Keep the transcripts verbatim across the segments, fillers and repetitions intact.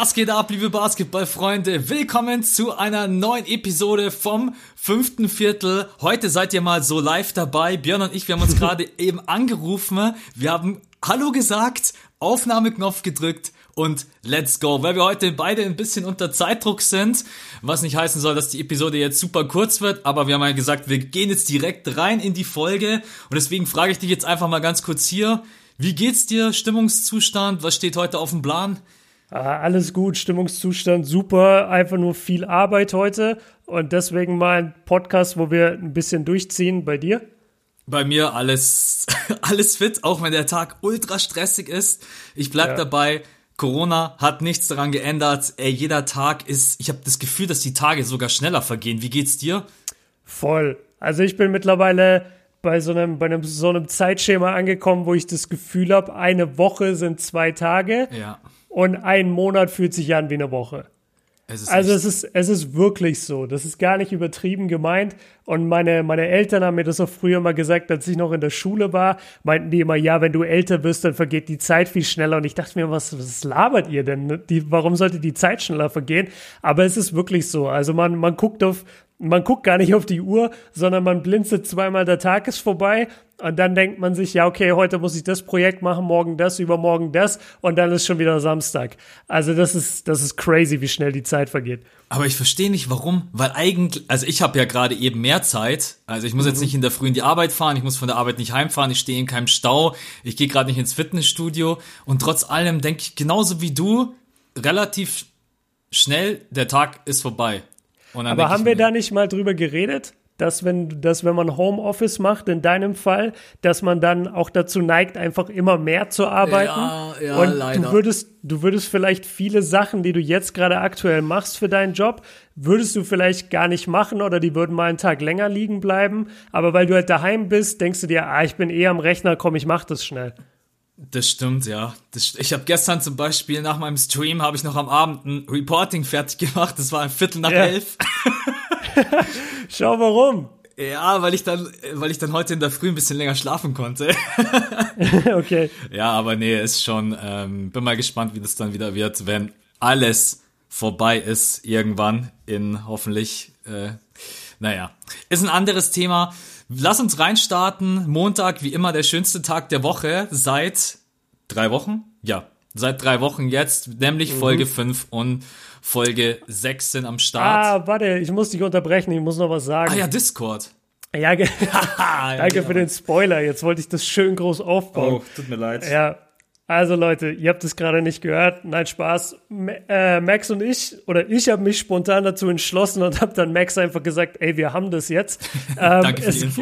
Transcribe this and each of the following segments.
Was geht ab, liebe Basketballfreunde? Willkommen zu einer neuen Episode vom fünften Viertel. Heute seid ihr mal so live dabei. Björn und ich, wir haben uns gerade eben angerufen. Wir haben Hallo gesagt, Aufnahmeknopf gedrückt und let's go. Weil wir heute beide ein bisschen unter Zeitdruck sind, was nicht heißen soll, dass die Episode jetzt super kurz wird, aber wir haben ja gesagt, wir gehen jetzt direkt rein in die Folge und deswegen frage ich dich jetzt einfach mal ganz kurz hier, wie geht's dir, Stimmungszustand, was steht heute auf dem Plan? Ah, alles gut, Stimmungszustand super, einfach nur viel Arbeit heute und deswegen mal ein Podcast, wo wir ein bisschen durchziehen. Bei dir? Bei mir alles, alles fit, auch wenn der Tag ultra stressig ist. Ich bleib ja. dabei, Corona hat nichts daran geändert. Ey, jeder Tag ist, ich habe das Gefühl, dass die Tage sogar schneller vergehen. Wie geht's dir? Voll. Also ich bin mittlerweile bei so einem, bei einem, so einem Zeitschema angekommen, wo ich das Gefühl habe, eine Woche sind zwei Tage. Ja. Und ein Monat fühlt sich an wie eine Woche. Es also es ist, es ist wirklich so. Das ist gar nicht übertrieben gemeint. Und meine, meine Eltern haben mir das auch früher mal gesagt, als ich noch in der Schule war, meinten die immer, ja, wenn du älter wirst, dann vergeht die Zeit viel schneller. Und ich dachte mir, was, was labert ihr denn? Die, warum sollte die Zeit schneller vergehen? Aber es ist wirklich so. Also man, man guckt auf, man guckt gar nicht auf die Uhr, sondern man blinzelt zweimal, der Tag ist vorbei. Und dann denkt man sich, ja, okay, heute muss ich das Projekt machen, morgen das, übermorgen das und dann ist schon wieder Samstag. Also das ist, das ist crazy, wie schnell die Zeit vergeht. Aber ich verstehe nicht, warum, weil eigentlich, also ich habe ja gerade eben mehr Zeit, also ich muss mhm. jetzt nicht in der Früh in die Arbeit fahren, ich muss von der Arbeit nicht heimfahren, ich stehe in keinem Stau, ich gehe gerade nicht ins Fitnessstudio und trotz allem denke ich genauso wie du, relativ schnell, der Tag ist vorbei. Und dann Aber haben ich wir mir, da nicht mal drüber geredet? Dass wenn, dass wenn man Homeoffice macht, in deinem Fall, dass man dann auch dazu neigt, einfach immer mehr zu arbeiten. Ja, ja, und leider. du würdest, du würdest vielleicht viele Sachen, die du jetzt gerade aktuell machst für deinen Job, würdest du vielleicht gar nicht machen oder die würden mal einen Tag länger liegen bleiben. Aber weil du halt daheim bist, denkst du dir, ah, ich bin eh am Rechner, komm, ich mach das schnell. Das stimmt, ja. Das, ich habe gestern zum Beispiel nach meinem Stream, habe ich noch am Abend ein Reporting fertig gemacht. Das war ein Viertel nach ja. elf. Schau, warum? Ja, weil ich dann, weil ich dann heute in der Früh ein bisschen länger schlafen konnte. Okay. Ja, aber nee, ist schon, ähm, bin mal gespannt, wie das dann wieder wird, wenn alles vorbei ist, irgendwann in hoffentlich, äh, naja, ist ein anderes Thema. Lass uns reinstarten. Montag, wie immer, der schönste Tag der Woche seit drei Wochen? Ja, seit drei Wochen jetzt, nämlich mhm. Folge fünf und Folge sechs sind am Start. Ah, warte, ich muss dich unterbrechen, ich muss noch was sagen. Ah ja, Discord. Ja, ge- danke ja, für den Spoiler, jetzt wollte ich das schön groß aufbauen. Oh, tut mir leid. Ja, also Leute, ihr habt es gerade nicht gehört, nein, Spaß. M- äh, Max und ich, oder ich habe mich spontan dazu entschlossen und habe dann Max einfach gesagt, ey, wir haben das jetzt. Ähm, Danke für die Info.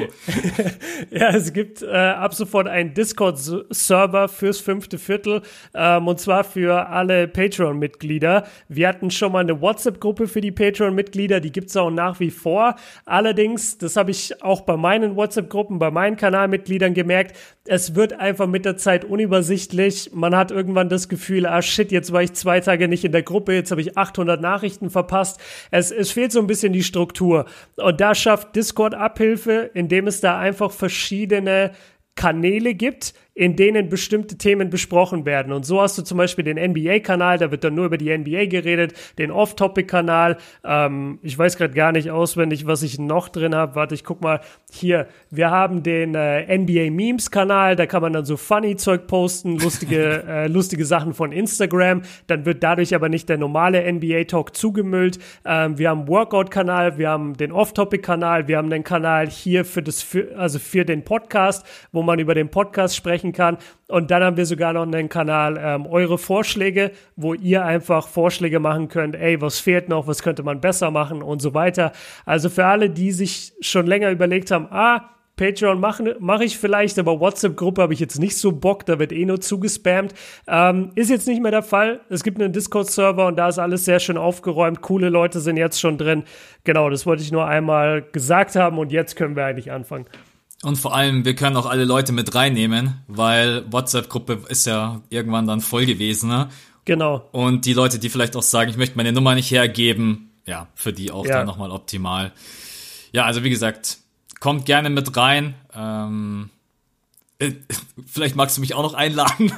Ja, es gibt äh, ab sofort einen Discord-Server fürs fünfte Viertel ähm, und zwar für alle Patreon-Mitglieder. Wir hatten schon mal eine WhatsApp-Gruppe für die Patreon-Mitglieder, die gibt's auch nach wie vor. Allerdings, das habe ich auch bei meinen WhatsApp-Gruppen, bei meinen Kanalmitgliedern gemerkt, es wird einfach mit der Zeit unübersichtlich. Man hat irgendwann das Gefühl, ah shit, jetzt war ich zwei Tage nicht in der Gruppe, jetzt habe ich achthundert Nachrichten verpasst. Es, es fehlt so ein bisschen die Struktur. Und da schafft Discord Abhilfe, indem es da einfach verschiedene Kanäle gibt, in denen bestimmte Themen besprochen werden. Und so hast du zum Beispiel den N B A-Kanal, da wird dann nur über die N B A geredet, den Off-Topic-Kanal, ähm, ich weiß gerade gar nicht auswendig, was ich noch drin habe. Warte, ich guck mal hier. Wir haben den äh, N B A-Memes-Kanal, da kann man dann so Funny-Zeug posten, lustige, äh, lustige Sachen von Instagram. Dann wird dadurch aber nicht der normale N B A-Talk zugemüllt. Ähm, wir haben einen Workout-Kanal, wir haben den Off-Topic-Kanal, wir haben den Kanal hier für das, für, also für den Podcast, wo man über den Podcast sprechen kann. Und dann haben wir sogar noch einen Kanal ähm, Eure Vorschläge, wo ihr einfach Vorschläge machen könnt, ey, was fehlt noch, was könnte man besser machen und so weiter. Also für alle, die sich schon länger überlegt haben, ah, Patreon mache mach ich vielleicht, aber WhatsApp-Gruppe habe ich jetzt nicht so Bock, da wird eh nur zugespammt. Ähm, ist jetzt nicht mehr der Fall. Es gibt einen Discord-Server und da ist alles sehr schön aufgeräumt. Coole Leute sind jetzt schon drin. Genau, das wollte ich nur einmal gesagt haben und jetzt können wir eigentlich anfangen. Und vor allem, wir können auch alle Leute mit reinnehmen, weil WhatsApp-Gruppe ist ja irgendwann dann voll gewesen, ne? Genau. Und die Leute, die vielleicht auch sagen, ich möchte meine Nummer nicht hergeben, ja, für die auch ja. dann nochmal optimal. Ja, also wie gesagt, kommt gerne mit rein. Ähm, Äh, vielleicht magst du mich auch noch einladen.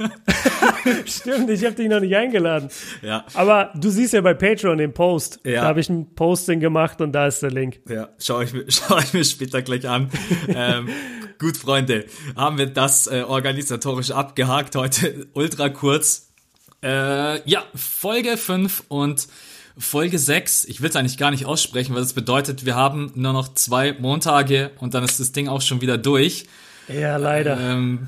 Stimmt, ich habe dich noch nicht eingeladen. Ja. Aber du siehst ja bei Patreon den Post. Ja. Da habe ich ein Posting gemacht und da ist der Link. Ja, schau ich mir, schau ich mir später gleich an. ähm, gut, Freunde, haben wir das äh, organisatorisch abgehakt heute, ultra kurz. Äh, ja, Folge fünf und Folge sechs. Ich will es eigentlich gar nicht aussprechen, weil das bedeutet, wir haben nur noch zwei Montage und dann ist das Ding auch schon wieder durch. Ja, leider. Ähm,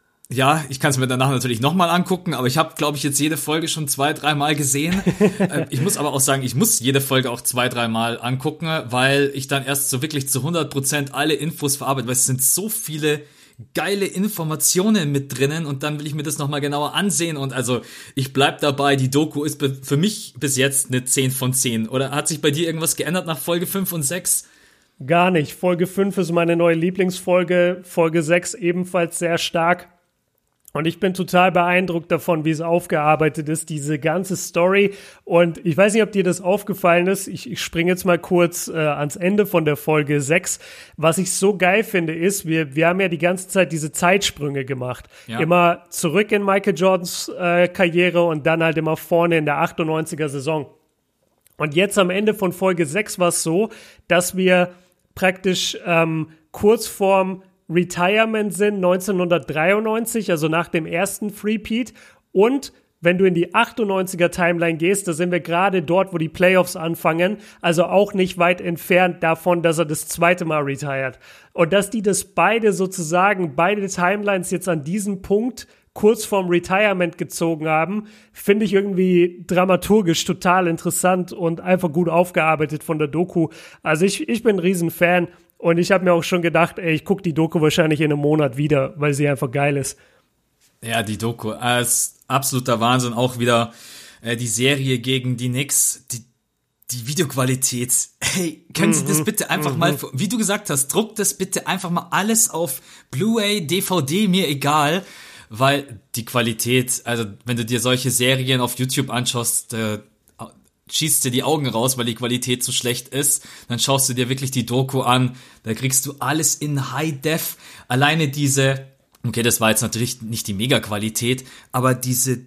ja, ich kann es mir danach natürlich nochmal angucken, aber ich habe, glaube ich, jetzt jede Folge schon zwei, dreimal gesehen. äh, ich muss aber auch sagen, ich muss jede Folge auch zwei, dreimal angucken, weil ich dann erst so wirklich zu hundert Prozent alle Infos verarbeite, weil es sind so viele geile Informationen mit drinnen und dann will ich mir das nochmal genauer ansehen und also ich bleib dabei, die Doku ist be- für mich bis jetzt eine zehn von zehn. Oder hat sich bei dir irgendwas geändert nach Folge fünf und sechs? Gar nicht. Folge fünf ist meine neue Lieblingsfolge, Folge sechs ebenfalls sehr stark. Und ich bin total beeindruckt davon, wie es aufgearbeitet ist, diese ganze Story. Und ich weiß nicht, ob dir das aufgefallen ist. Ich, ich springe jetzt mal kurz äh, ans Ende von der Folge sechs. Was ich so geil finde, ist, wir, wir haben ja die ganze Zeit diese Zeitsprünge gemacht. Ja. Immer zurück in Michael Jordans äh, Karriere und dann halt immer vorne in der achtundneunziger Saison. Und jetzt am Ende von Folge sechs war es so, dass wir praktisch ähm, kurz vorm Retirement sind neunzehnhundertdreiundneunzig, also nach dem ersten Threepeat. Und wenn du in die achtundneunziger Timeline gehst, da sind wir gerade dort, wo die Playoffs anfangen, also auch nicht weit entfernt davon, dass er das zweite Mal retired. Und dass die das beide sozusagen, beide Timelines jetzt an diesem Punkt kurz vorm Retirement gezogen haben, finde ich irgendwie dramaturgisch total interessant und einfach gut aufgearbeitet von der Doku. Also ich, ich bin ein Riesenfan. Und ich habe mir auch schon gedacht, ey, ich gucke die Doku wahrscheinlich in einem Monat wieder, weil sie einfach geil ist. Ja, die Doku äh, ist absoluter Wahnsinn. Auch wieder äh, die Serie gegen die Knicks, die, die Videoqualität. Hey, können Sie das bitte einfach mhm. mal, wie du gesagt hast, druckt das bitte einfach mal alles auf Blu-ray, D V D, mir egal. Weil die Qualität, also wenn du dir solche Serien auf YouTube anschaust, äh, schießt dir die Augen raus, weil die Qualität zu schlecht ist, dann schaust du dir wirklich die Doku an, da kriegst du alles in High Def, alleine diese, okay, das war jetzt natürlich nicht die Mega-Qualität, aber diese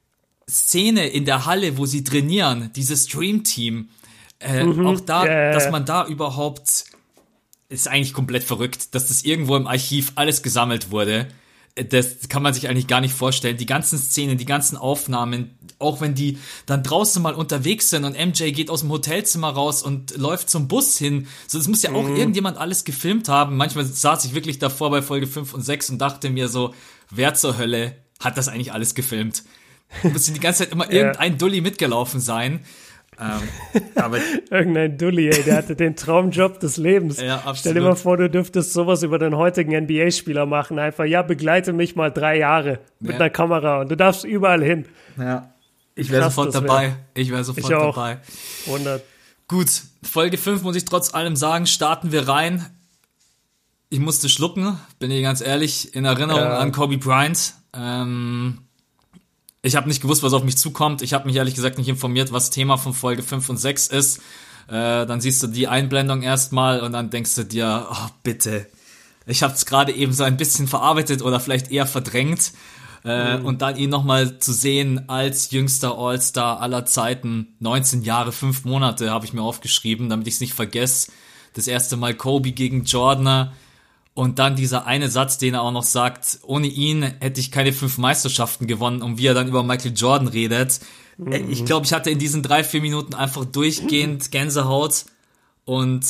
Szene in der Halle, wo sie trainieren, dieses Stream-Team, äh, mhm, auch da, yeah. dass man da überhaupt, ist eigentlich komplett verrückt, dass das irgendwo im Archiv alles gesammelt wurde. Das kann man sich eigentlich gar nicht vorstellen. Die ganzen Szenen, die ganzen Aufnahmen, auch wenn die dann draußen mal unterwegs sind und M J geht aus dem Hotelzimmer raus und läuft zum Bus hin. So, das muss ja auch mhm. irgendjemand alles gefilmt haben. Manchmal saß ich wirklich davor bei Folge fünf und sechs und dachte mir so, wer zur Hölle hat das eigentlich alles gefilmt? Da muss die ganze Zeit immer ja. irgendein Dulli mitgelaufen sein. Ähm, aber Irgendein Dulli, ey, der hatte den Traumjob des Lebens. Ja, absolut. Stell dir mal vor, du dürftest sowas über den heutigen N B A-Spieler machen. Einfach, ja, begleite mich mal drei Jahre mit ja. einer Kamera und du darfst überall hin. Ja, ich wäre sofort dabei. Wär. Ich wäre sofort ich auch. dabei. hundert Gut, Folge fünf muss ich trotz allem sagen, starten wir rein. Ich musste schlucken, bin ich ganz ehrlich, in Erinnerung ja. an Kobe Bryant. Ähm... Ich habe nicht gewusst, was auf mich zukommt. Ich habe mich ehrlich gesagt nicht informiert, was Thema von Folge fünf und sechs ist. Äh, dann siehst du die Einblendung erstmal und dann denkst du dir, oh bitte. Ich habe es gerade eben so ein bisschen verarbeitet oder vielleicht eher verdrängt. Äh, mhm. Und dann ihn nochmal zu sehen als jüngster All-Star aller Zeiten. neunzehn Jahre, fünf Monate habe ich mir aufgeschrieben, damit ich es nicht vergesse. Das erste Mal Kobe gegen Jordan. Und dann dieser eine Satz, den er auch noch sagt, ohne ihn hätte ich keine fünf Meisterschaften gewonnen, und wie er dann über Michael Jordan redet. Mhm. Ich glaube, ich hatte in diesen drei, vier Minuten einfach durchgehend Gänsehaut und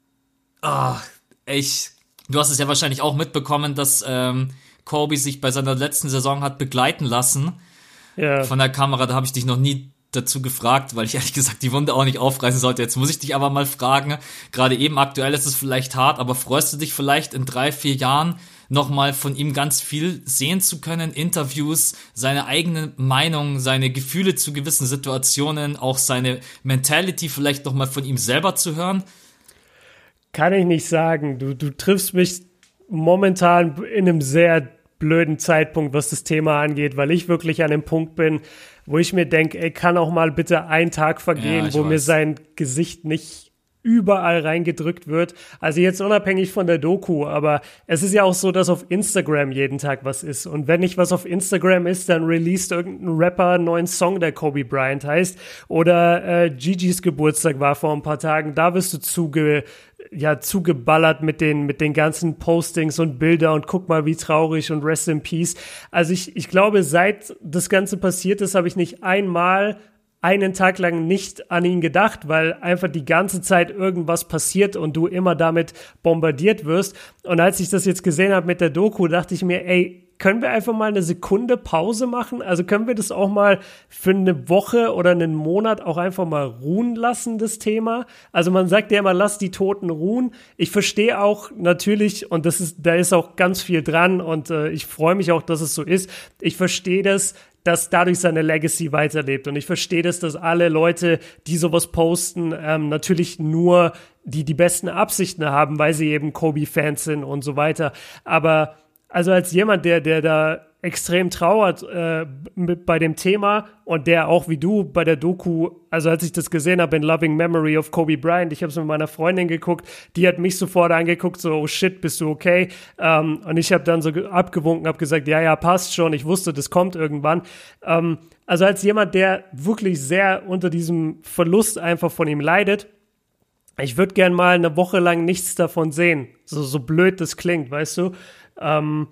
ah, ich, du hast es ja wahrscheinlich auch mitbekommen, dass ähm, Kobe sich bei seiner letzten Saison hat begleiten lassen ja. von der Kamera. Da habe ich dich noch nie dazu gefragt, weil ich ehrlich gesagt die Wunde auch nicht aufreißen sollte. Jetzt muss ich dich aber mal fragen, gerade eben aktuell ist es vielleicht hart, aber freust du dich vielleicht in drei, vier Jahren nochmal von ihm ganz viel sehen zu können, Interviews, seine eigene Meinung, seine Gefühle zu gewissen Situationen, auch seine Mentality vielleicht nochmal von ihm selber zu hören? Kann ich nicht sagen. Du, du triffst mich momentan in einem sehr blöden Zeitpunkt, was das Thema angeht, weil ich wirklich an dem Punkt bin, wo ich mir denke, ey, kann auch mal bitte ein Tag vergehen, ja, wo weiß. mir sein Gesicht nicht überall reingedrückt wird. Also jetzt unabhängig von der Doku, aber es ist ja auch so, dass auf Instagram jeden Tag was ist. Und wenn nicht was auf Instagram ist, dann released irgendein Rapper einen neuen Song, der Kobe Bryant heißt. Oder äh, Gigi's Geburtstag war vor ein paar Tagen. Da wirst du zuge, ja, zugeballert mit den, mit den ganzen Postings und Bilder und guck mal, wie traurig und Rest in Peace. Also ich, ich glaube, seit das Ganze passiert ist, habe ich nicht einmal einen Tag lang nicht an ihn gedacht, weil einfach die ganze Zeit irgendwas passiert und du immer damit bombardiert wirst. Und als ich das jetzt gesehen habe mit der Doku, dachte ich mir, ey, können wir einfach mal eine Sekunde Pause machen? Also können wir das auch mal für eine Woche oder einen Monat auch einfach mal ruhen lassen, das Thema? Also man sagt ja immer, lass die Toten ruhen. Ich verstehe auch natürlich, und das ist, da ist auch ganz viel dran und äh, ich freue mich auch, dass es so ist. Ich verstehe das, dass dadurch seine Legacy weiterlebt. Und ich verstehe das, dass alle Leute, die sowas posten, ähm, natürlich nur die die besten Absichten haben, weil sie eben Kobe-Fans sind und so weiter. Aber also als jemand, der der da extrem trauert äh, mit, bei dem Thema und der auch wie du bei der Doku, also als ich das gesehen habe in Loving Memory of Kobe Bryant, ich habe es mit meiner Freundin geguckt, die hat mich sofort angeguckt, so, oh shit, bist du okay? Ähm, und ich habe dann so abgewunken, habe gesagt, ja, ja, passt schon, ich wusste, das kommt irgendwann. Ähm, also als jemand, der wirklich sehr unter diesem Verlust einfach von ihm leidet, ich würde gern mal eine Woche lang nichts davon sehen, so, so blöd das klingt, weißt du? Ähm,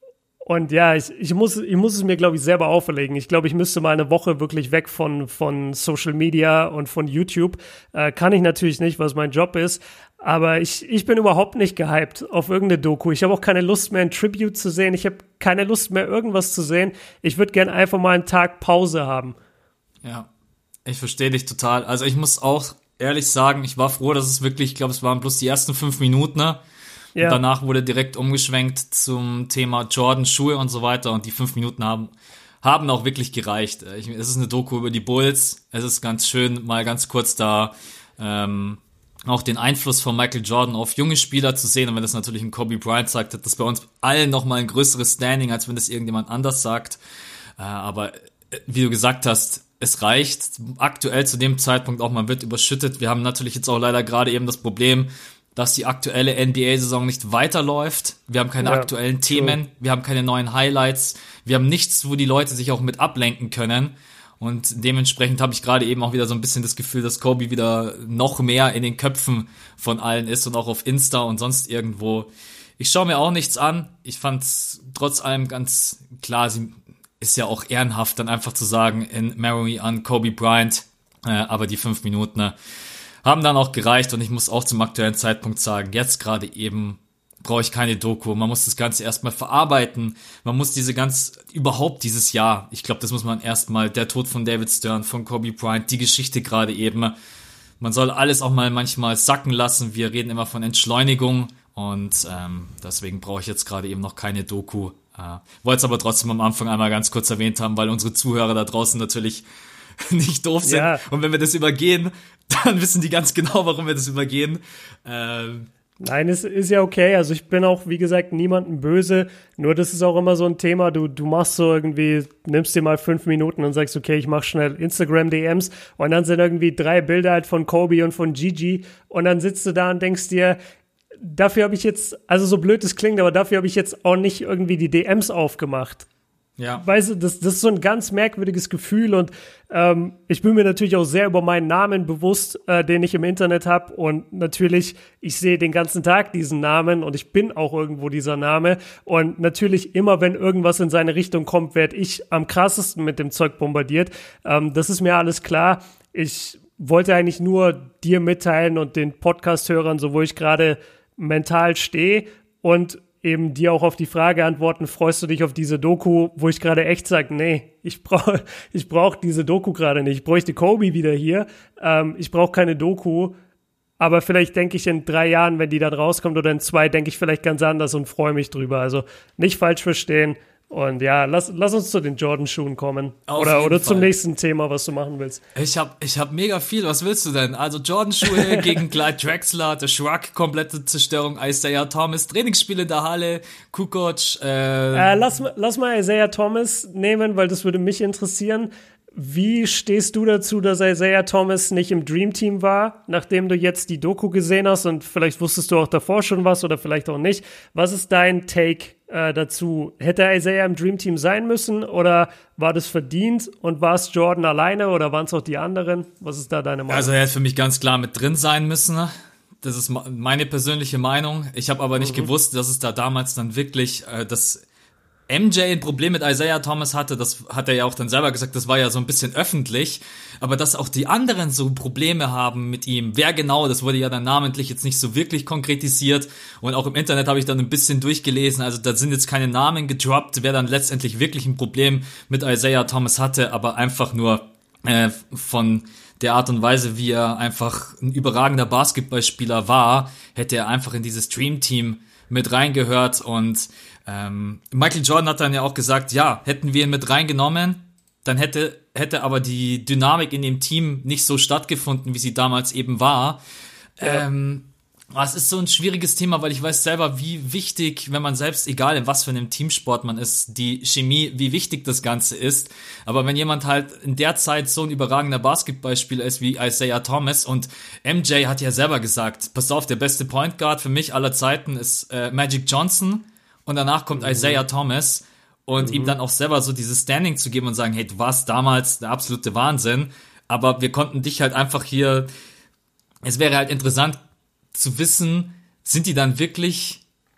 Und ja, ich, ich, muss, ich muss es mir, glaube ich, selber auferlegen. Ich glaube, ich müsste mal eine Woche wirklich weg von, von Social Media und von YouTube. Äh, kann ich natürlich nicht, was mein Job ist. Aber ich, ich bin überhaupt nicht gehypt auf irgendeine Doku. Ich habe auch keine Lust mehr, ein Tribute zu sehen. Ich habe keine Lust mehr, irgendwas zu sehen. Ich würde gerne einfach mal einen Tag Pause haben. Ja, ich verstehe dich total. Also ich muss auch ehrlich sagen, ich war froh, dass es wirklich, ich glaube, es waren bloß die ersten fünf Minuten, ne? Ja. Und danach wurde direkt umgeschwenkt zum Thema Jordan, Schuhe und so weiter. Und die fünf Minuten haben, haben auch wirklich gereicht. Ich, es ist eine Doku über die Bulls. Es ist ganz schön, mal ganz kurz da ähm, auch den Einfluss von Michael Jordan auf junge Spieler zu sehen. Und wenn das natürlich ein Kobe Bryant sagt, hat das bei uns allen nochmal ein größeres Standing, als wenn das irgendjemand anders sagt. Äh, aber wie du gesagt hast, es reicht aktuell zu dem Zeitpunkt auch, man wird überschüttet. Wir haben natürlich jetzt auch leider gerade eben das Problem, dass die aktuelle N B A-Saison nicht weiterläuft. Wir haben keine ja, aktuellen Themen, so. Wir haben keine neuen Highlights, wir haben nichts, wo die Leute sich auch mit ablenken können. Und dementsprechend habe ich gerade eben auch wieder so ein bisschen das Gefühl, dass Kobe wieder noch mehr in den Köpfen von allen ist und auch auf Insta und sonst irgendwo. Ich schaue mir auch nichts an. Ich fand's trotz allem ganz klar, sie ist ja auch ehrenhaft, dann einfach zu sagen, in Memory an Kobe Bryant, äh, aber die fünf Minuten, ne, haben dann auch gereicht und ich muss auch zum aktuellen Zeitpunkt sagen, jetzt gerade eben brauche ich keine Doku. Man muss das Ganze erstmal verarbeiten. Man muss diese ganz, überhaupt dieses Jahr, ich glaube, das muss man erstmal, der Tod von David Stern, von Kobe Bryant, die Geschichte gerade eben. Man soll alles auch mal manchmal sacken lassen. Wir reden immer von Entschleunigung und ähm, deswegen brauche ich jetzt gerade eben noch keine Doku. Äh, wollte es aber trotzdem am Anfang einmal ganz kurz erwähnt haben, weil unsere Zuhörer da draußen natürlich nicht doof sind. Ja. Und wenn wir das übergehen, dann wissen die ganz genau, warum wir das übergehen. Ähm, Nein, es ist ja okay. Also ich bin auch, wie gesagt, niemandem böse. Nur das ist auch immer so ein Thema. Du, du machst so irgendwie, nimmst dir mal fünf Minuten und sagst, okay, ich mach schnell Instagram-D Ms und dann sind irgendwie drei Bilder halt von Kobe und von Gigi und dann sitzt du da und denkst dir, dafür habe ich jetzt, also so blöd es klingt, aber dafür habe ich jetzt auch nicht irgendwie die D Ms aufgemacht. Ja. Weißt du, das, das ist so ein ganz merkwürdiges Gefühl und ähm, ich bin mir natürlich auch sehr über meinen Namen bewusst, äh, den ich im Internet habe und natürlich, ich sehe den ganzen Tag diesen Namen und ich bin auch irgendwo dieser Name und natürlich immer, wenn irgendwas in seine Richtung kommt, werde ich am krassesten mit dem Zeug bombardiert. Ähm, das ist mir alles klar. Ich wollte eigentlich nur dir mitteilen und den Podcast-Hörern, so wo ich gerade mental stehe und eben dir auch auf die Frage antworten, freust du dich auf diese Doku, wo ich gerade echt sage, nee, ich brauche ich brauch diese Doku gerade nicht. Ich bräuchte Kobe wieder hier. Ähm, ich brauche keine Doku. Aber vielleicht denke ich in drei Jahren, wenn die dann rauskommt oder in zwei, denke ich vielleicht ganz anders und freue mich drüber. Also nicht falsch verstehen. Und ja, lass, lass uns zu den Jordan-Schuhen kommen. Auf oder oder zum nächsten Thema, was du machen willst. Ich hab, ich hab mega viel. Was willst du denn? Also Jordan-Schuhe gegen Clyde Drexler, der Shrug, komplette Zerstörung, Isaiah Thomas, Trainingsspiele in der Halle, Kukoc. Äh, äh, lass, lass mal Isaiah Thomas nehmen, weil das würde mich interessieren. Wie stehst du dazu, dass Isaiah Thomas nicht im Dream Team war, nachdem du jetzt die Doku gesehen hast und vielleicht wusstest du auch davor schon was oder vielleicht auch nicht? Was ist dein Take äh, dazu? Hätte Isaiah im Dream Team sein müssen oder war das verdient und war es Jordan alleine oder waren es auch die anderen? Was ist da deine Meinung? Also er hätte für mich ganz klar mit drin sein müssen. Das ist meine persönliche Meinung. Ich habe aber nicht mhm. gewusst, dass es da damals dann wirklich äh, das M J ein Problem mit Isaiah Thomas hatte, das hat er ja auch dann selber gesagt, das war ja so ein bisschen öffentlich, aber dass auch die anderen so Probleme haben mit ihm, wer genau, das wurde ja dann namentlich jetzt nicht so wirklich konkretisiert und auch im Internet habe ich dann ein bisschen durchgelesen, also da sind jetzt keine Namen gedroppt, wer dann letztendlich wirklich ein Problem mit Isaiah Thomas hatte, aber einfach nur äh, von der Art und Weise, wie er einfach ein überragender Basketballspieler war, hätte er einfach in dieses Dream Team mit reingehört und ähm, Michael Jordan hat dann ja auch gesagt, ja, hätten wir ihn mit reingenommen, dann hätte hätte aber die Dynamik in dem Team nicht so stattgefunden, wie sie damals eben war. Ja. Ähm, es ist so ein schwieriges Thema, weil ich weiß selber, wie wichtig, wenn man selbst, egal in was für einem Teamsport man ist, die Chemie, wie wichtig das Ganze ist. Aber wenn jemand halt in der Zeit so ein überragender Basketballspieler ist wie Isaiah Thomas und M J hat ja selber gesagt, pass auf, der beste Point Guard für mich aller Zeiten ist äh, Magic Johnson und danach kommt mhm. Isaiah Thomas und mhm. ihm dann auch selber so dieses Standing zu geben und sagen, hey, du warst damals der absolute Wahnsinn, aber wir konnten dich halt einfach hier, es wäre halt interessant, zu wissen, sind die dann wirklich,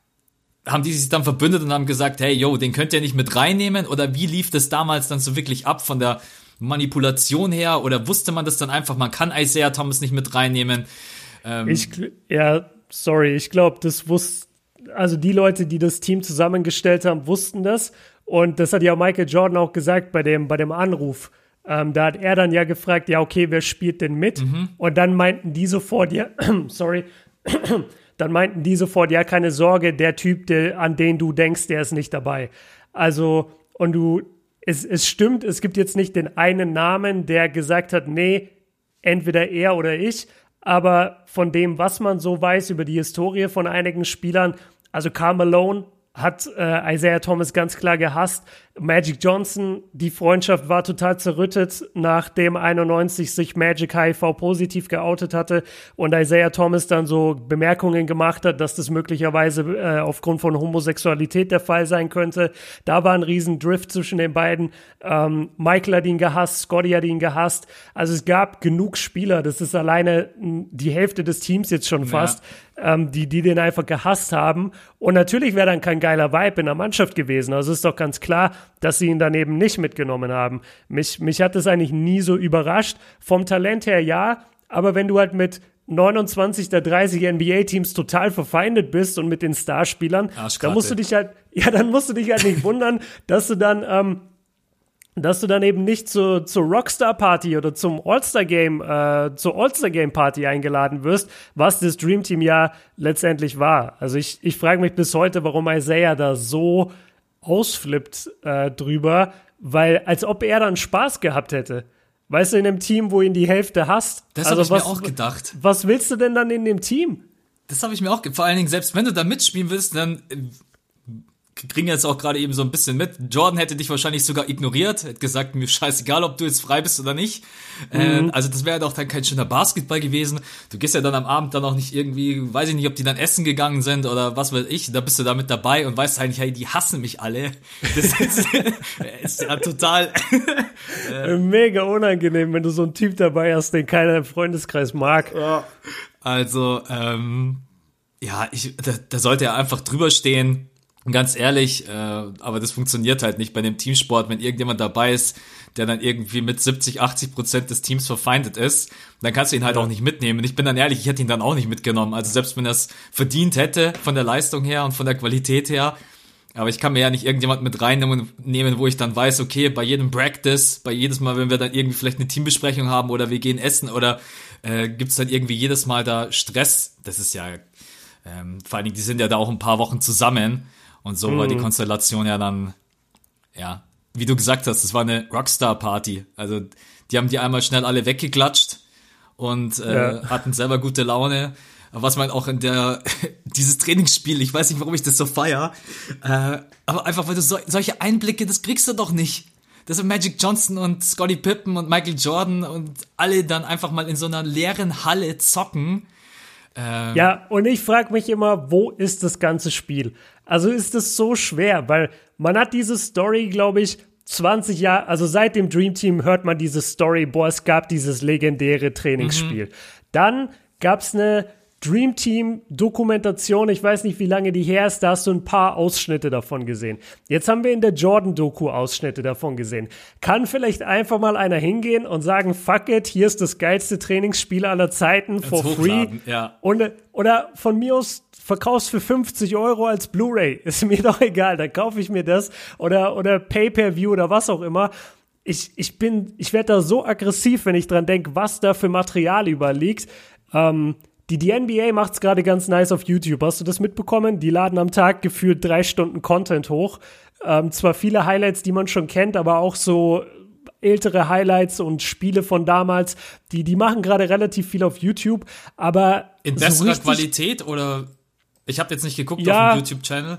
haben die sich dann verbündet und haben gesagt, hey, yo, den könnt ihr nicht mit reinnehmen? Oder wie lief das damals dann so wirklich ab von der Manipulation her? Oder wusste man das dann einfach, man kann Isaiah Thomas nicht mit reinnehmen? Ähm ich, ja, sorry, ich glaube, das wusste, also die Leute, die das Team zusammengestellt haben, wussten das. Und das hat ja Michael Jordan auch gesagt bei dem, bei dem Anruf. Ähm, da hat er dann ja gefragt, ja, okay, wer spielt denn mit? Mhm. Und dann meinten die sofort, ja, sorry, dann meinten die sofort, ja, keine Sorge, der Typ, der, an den du denkst, der ist nicht dabei. Also, und du, es, es stimmt, es gibt jetzt nicht den einen Namen, der gesagt hat, nee, entweder er oder ich, aber von dem, was man so weiß über die Historie von einigen Spielern, also Karl Malone hat äh, Isaiah Thomas ganz klar gehasst. Magic Johnson, die Freundschaft war total zerrüttet, nachdem einundneunzig sich Magic H I V-positiv geoutet hatte und Isaiah Thomas dann so Bemerkungen gemacht hat, dass das möglicherweise äh, aufgrund von Homosexualität der Fall sein könnte. Da war ein riesen Drift zwischen den beiden. Ähm, Michael hat ihn gehasst, Scotty hat ihn gehasst. Also es gab genug Spieler, das ist alleine die Hälfte des Teams jetzt schon fast, ja. ähm, die, die den einfach gehasst haben. Und natürlich wäre dann kein geiler Vibe in der Mannschaft gewesen. Also ist doch ganz klar, dass sie ihn daneben nicht mitgenommen haben. Mich, mich hat das eigentlich nie so überrascht. Vom Talent her ja, aber wenn du halt mit neunundzwanzig der dreißig N B A-Teams total verfeindet bist und mit den Starspielern, dann musst du dich halt, ja, dann musst du dich halt nicht wundern, dass du dann, ähm, dass du dann eben nicht zu, zur Rockstar-Party oder zum All-Star-Game, äh, zur All-Star-Game-Party eingeladen wirst, was das Dream Team ja letztendlich war. Also ich, ich frage mich bis heute, warum Isaiah da so ausflippt äh, drüber, weil als ob er dann Spaß gehabt hätte. Weißt du, in einem Team, wo ihn die Hälfte hasst. Das also habe ich mir auch gedacht. Was willst du denn dann in dem Team? Das habe ich mir auch gedacht. Vor allen Dingen, selbst wenn du da mitspielen willst, dann kriegen jetzt auch gerade eben so ein bisschen mit. Jordan hätte dich wahrscheinlich sogar ignoriert, hätte gesagt, mir scheißegal, ob du jetzt frei bist oder nicht. Mhm. Äh, also das wäre doch dann kein schöner Basketball gewesen. Du gehst ja dann am Abend dann auch nicht irgendwie, weiß ich nicht, ob die dann essen gegangen sind oder was weiß ich. Da bist du da mit dabei und weißt eigentlich, hey, die hassen mich alle. Das ist, ist ja total äh, mega unangenehm, wenn du so einen Typ dabei hast, den keiner im Freundeskreis mag. Ja. Also, ähm, ja, ich, da, da sollte er einfach drüber stehen. Ganz ehrlich, äh, aber das funktioniert halt nicht bei dem Teamsport, wenn irgendjemand dabei ist, der dann irgendwie mit siebzig, achtzig Prozent des Teams verfeindet ist, dann kannst du ihn halt ja. auch nicht mitnehmen. Und ich bin dann ehrlich, ich hätte ihn dann auch nicht mitgenommen. Also selbst wenn er es verdient hätte, von der Leistung her und von der Qualität her, aber ich kann mir ja nicht irgendjemand mit reinnehmen, wo ich dann weiß, okay, bei jedem Practice, bei jedes Mal, wenn wir dann irgendwie vielleicht eine Teambesprechung haben oder wir gehen essen oder äh, gibt's dann irgendwie jedes Mal da Stress. Das ist ja, ähm, vor allen Dingen, die sind ja da auch ein paar Wochen zusammen. Und so mhm. war die Konstellation ja dann, ja, wie du gesagt hast, es war eine Rockstar-Party. Also die haben die einmal schnell alle weggeklatscht und äh, ja. hatten selber gute Laune. Was man auch in der, dieses Trainingsspiel, ich weiß nicht, warum ich das so feier, äh, aber einfach, weil du so, solche Einblicke, das kriegst du doch nicht. dass Magic Johnson und Scottie Pippen und Michael Jordan und alle dann einfach mal in so einer leeren Halle zocken. Ähm. Ja, und ich frage mich immer, wo ist das ganze Spiel? Also ist das so schwer, weil man hat diese Story, glaube ich, zwanzig Jahre, also seit dem Dream Team hört man diese Story, boah, es gab dieses legendäre Trainingsspiel. Mhm. Dann gab's eine Dream Team Dokumentation, ich weiß nicht, wie lange die her ist, da hast du ein paar Ausschnitte davon gesehen. Jetzt haben wir in der Jordan-Doku Ausschnitte davon gesehen. Kann vielleicht einfach mal einer hingehen und sagen, fuck it, hier ist das geilste Trainingsspiel aller Zeiten, for free. Ja. Und, oder von mir aus verkaufst für fünfzig Euro als Blu-ray, ist mir doch egal, dann kaufe ich mir das oder, oder Pay-Per-View oder was auch immer. Ich, ich bin, ich werde da so aggressiv, wenn ich dran denke, was da für Material überliegt. Ähm, die, die N B A macht's gerade ganz nice auf YouTube. Hast du das mitbekommen? Die laden am Tag gefühlt drei Stunden Content hoch. Ähm, zwar viele Highlights, die man schon kennt, aber auch so ältere Highlights und Spiele von damals, die, die machen gerade relativ viel auf YouTube, aber in besserer so Qualität oder? Ich habe jetzt nicht geguckt ja, auf dem YouTube-Channel.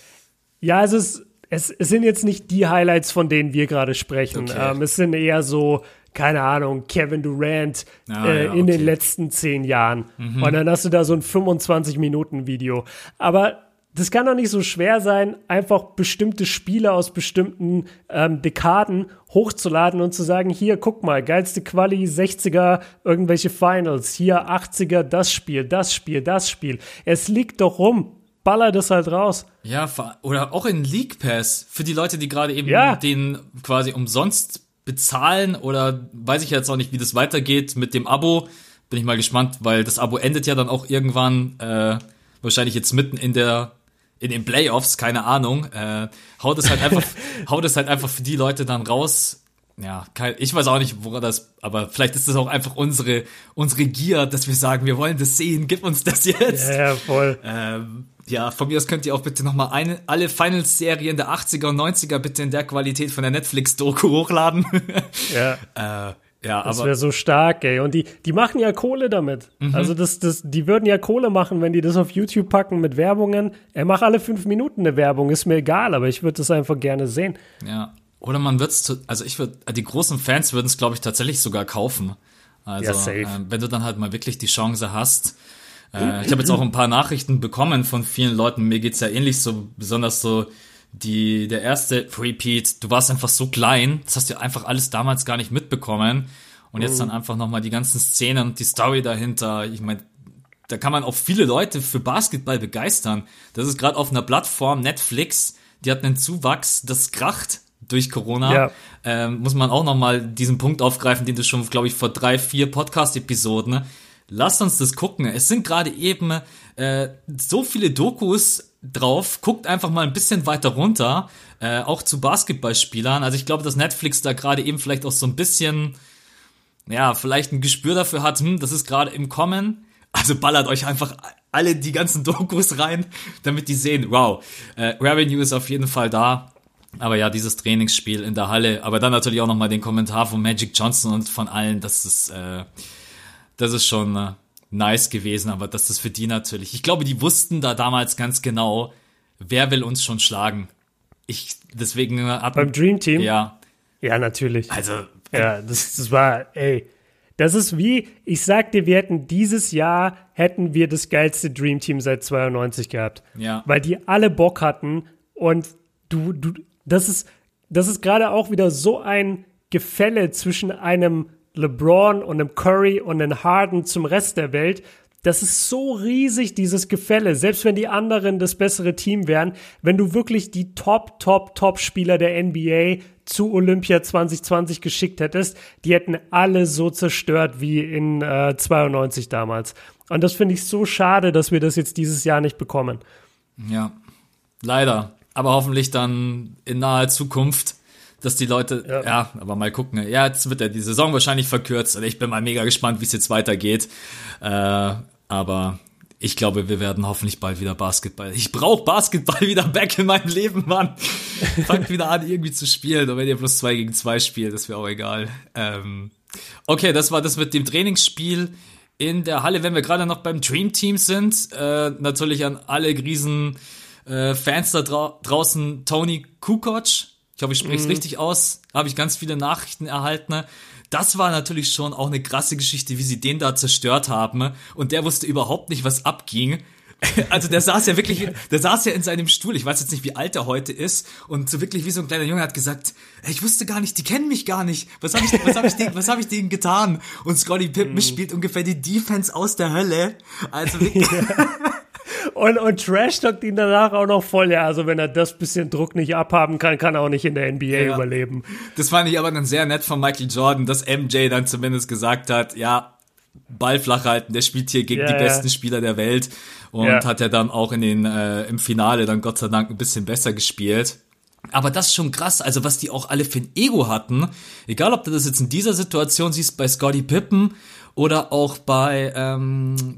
Ja, es ist, es, es sind jetzt nicht die Highlights, von denen wir gerade sprechen. Okay. Ähm, es sind eher so, keine Ahnung, Kevin Durant ah, äh, ja, in okay. den letzten zehn Jahren. Mhm. Und dann hast du da so ein fünfundzwanzig Minuten Video. Aber das kann doch nicht so schwer sein, einfach bestimmte Spiele aus bestimmten ähm, Dekaden hochzuladen und zu sagen, hier, guck mal, geilste Quali, sechziger, irgendwelche Finals, hier achtziger, das Spiel, das Spiel, das Spiel. Es liegt doch rum, baller das halt raus. Ja, oder auch in League Pass, für die Leute, die gerade eben ja. den quasi umsonst bezahlen oder weiß ich jetzt auch nicht, wie das weitergeht mit dem Abo. Bin ich mal gespannt, weil das Abo endet ja dann auch irgendwann, äh, wahrscheinlich jetzt mitten in der in den Playoffs, keine Ahnung, äh, haut es halt einfach, haut es halt einfach für die Leute dann raus. Ja, kein, ich weiß auch nicht, woran das, aber vielleicht ist das auch einfach unsere, unsere Gier, dass wir sagen, wir wollen das sehen, gib uns das jetzt. Ja, ja voll. Ähm, ja, von mir aus könnt ihr auch bitte nochmal eine, alle Finals-Serien der achtziger und neunziger bitte in der Qualität von der Netflix-Doku hochladen. Ja. äh, Ja, das aber wäre so stark, ey. Und die, die machen ja Kohle damit. Mhm. Also das, das, die würden ja Kohle machen, wenn die das auf YouTube packen mit Werbungen. Er macht alle fünf Minuten eine Werbung, ist mir egal, aber ich würde das einfach gerne sehen. Ja, oder man wird's, also ich würde, die großen Fans würden es, glaube ich, tatsächlich sogar kaufen. Also, ja, safe. Äh, wenn du dann halt mal wirklich die Chance hast. Äh, ich habe jetzt auch ein paar Nachrichten bekommen von vielen Leuten. Mir geht's ja ähnlich so, besonders so Die, der erste Repeat, du warst einfach so klein, das hast du einfach alles damals gar nicht mitbekommen. Und jetzt dann einfach nochmal die ganzen Szenen und die Story dahinter. Ich meine, da kann man auch viele Leute für Basketball begeistern. Das ist gerade auf einer Plattform, Netflix, die hat einen Zuwachs, das kracht durch Corona. Ja. Ähm, muss man auch nochmal diesen Punkt aufgreifen, den du schon, glaube ich, vor drei, vier Podcast-Episoden, ne? Lasst uns das gucken. Es sind gerade eben äh, so viele Dokus drauf. Guckt einfach mal ein bisschen weiter runter, äh, auch zu Basketballspielern. Also ich glaube, dass Netflix da gerade eben vielleicht auch so ein bisschen, ja, vielleicht ein Gespür dafür hat, hm, das ist gerade im Kommen. Also ballert euch einfach alle die ganzen Dokus rein, damit die sehen, wow, äh, Revenue ist auf jeden Fall da. Aber ja, dieses Trainingsspiel in der Halle. Aber dann natürlich auch nochmal den Kommentar von Magic Johnson und von allen, das ist, äh, das ist schon äh, nice gewesen, aber das ist für die natürlich. Ich glaube, die wussten da damals ganz genau, wer will uns schon schlagen. Ich, deswegen ab, beim Dream Team? Ja. Ja, natürlich. Also. Ja, das, das war, ey. Das ist wie, ich sag dir, wir hätten dieses Jahr, hätten wir das geilste Dream Team seit zweiundneunzig gehabt. Ja. Weil die alle Bock hatten und du, du, das ist, das ist gerade auch wieder so ein Gefälle zwischen einem LeBron und einem Curry und einem Harden zum Rest der Welt. Das ist so riesig, dieses Gefälle. Selbst wenn die anderen das bessere Team wären, wenn du wirklich die Top, Top, Top-Spieler der N B A zu Olympia zwanzig zwanzig geschickt hättest, die hätten alle so zerstört wie in äh, zweiundneunzig damals. Und das finde ich so schade, dass wir das jetzt dieses Jahr nicht bekommen. Ja, leider. Aber hoffentlich dann in naher Zukunft, dass die Leute, ja. ja, aber mal gucken. Ja, jetzt wird ja die Saison wahrscheinlich verkürzt. Also ich bin mal mega gespannt, wie es jetzt weitergeht. Äh, aber ich glaube, wir werden hoffentlich bald wieder Basketball. Ich brauche Basketball wieder back in meinem Leben, Mann. Fangt wieder an, irgendwie zu spielen. Und wenn ihr plus zwei gegen zwei spielt, das wäre auch egal. Ähm, okay, das war das mit dem Trainingsspiel in der Halle. Wenn wir gerade noch beim Dream Team sind, äh, natürlich an alle riesen äh, Fans da dra- draußen, Tony Kukoc. Ich hoffe, ich spreche es mm. richtig aus. Habe ich ganz viele Nachrichten erhalten. Das war natürlich schon auch eine krasse Geschichte, wie sie den da zerstört haben. Und der wusste überhaupt nicht, was abging. Also der saß ja wirklich, der saß ja in seinem Stuhl, ich weiß jetzt nicht, wie alt er heute ist, und so wirklich wie so ein kleiner Junge hat gesagt, ich wusste gar nicht, die kennen mich gar nicht, was habe ich, was hab ich, denen, was hab ich denen getan? Und Scottie Pippen mm. spielt ungefähr die Defense aus der Hölle, also wirklich. Ja. Und, und Trash-talkt ihn danach auch noch voll, ja, also wenn er das bisschen Druck nicht abhaben kann, kann er auch nicht in der N B A ja. überleben. Das fand ich aber dann sehr nett von Michael Jordan, dass M J dann zumindest gesagt hat, ja, Ball flach halten, der spielt hier gegen ja, die besten ja. Spieler der Welt, und ja. hat ja dann auch in den äh, im Finale dann Gott sei Dank ein bisschen besser gespielt. Aber das ist schon krass, also was die auch alle für ein Ego hatten, egal ob du das jetzt in dieser Situation siehst bei Scottie Pippen oder auch bei ähm,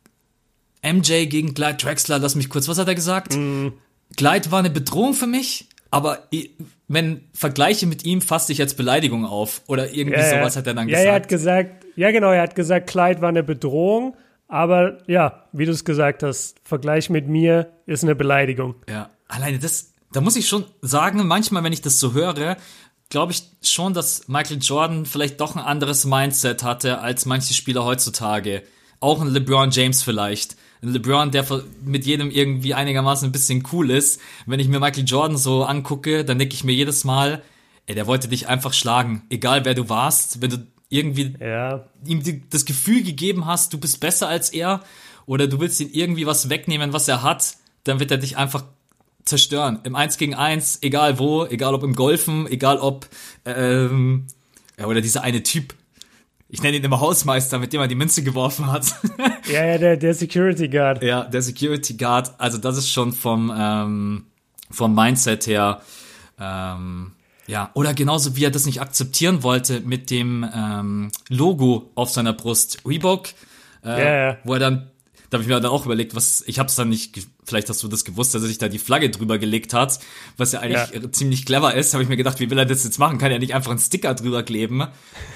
M J gegen Clyde Drexler, lass mich kurz, was hat er gesagt? Mm. Clyde war eine Bedrohung für mich, aber wenn Vergleiche mit ihm, fasste ich als Beleidigung auf. Oder irgendwie ja, sowas hat er dann ja, gesagt. Ja, er hat gesagt, ja genau, er hat gesagt, Clyde war eine Bedrohung, aber ja, wie du es gesagt hast, Vergleich mit mir ist eine Beleidigung. Ja, alleine das, da muss ich schon sagen, manchmal, wenn ich das so höre, glaube ich schon, dass Michael Jordan vielleicht doch ein anderes Mindset hatte als manche Spieler heutzutage. Auch ein LeBron James vielleicht. Ein LeBron, der mit jedem irgendwie einigermaßen ein bisschen cool ist. Wenn ich mir Michael Jordan so angucke, dann denke ich mir jedes Mal, ey, der wollte dich einfach schlagen. Egal, wer du warst, wenn du irgendwie ja. ihm die, das Gefühl gegeben hast, du bist besser als er, oder du willst ihm irgendwie was wegnehmen, was er hat, dann wird er dich einfach zerstören. Im Eins gegen Eins, egal wo, egal ob im Golfen, egal ob, ähm, ja, oder dieser eine Typ, ich nenne ihn immer Hausmeister, mit dem er die Münze geworfen hat. Ja, ja, der, der Security Guard. Ja, der Security Guard. Also das ist schon vom ähm, vom Mindset her, ähm, ja. Oder genauso, wie er das nicht akzeptieren wollte mit dem ähm, Logo auf seiner Brust. Reebok, äh, yeah. wo er dann, da habe ich mir dann auch überlegt, was, ich habe es dann nicht, vielleicht hast du das gewusst, dass er sich da die Flagge drüber gelegt hat, was ja eigentlich ja. ziemlich clever ist. Habe ich mir gedacht, wie will er das jetzt machen? Kann er nicht einfach einen Sticker drüber kleben?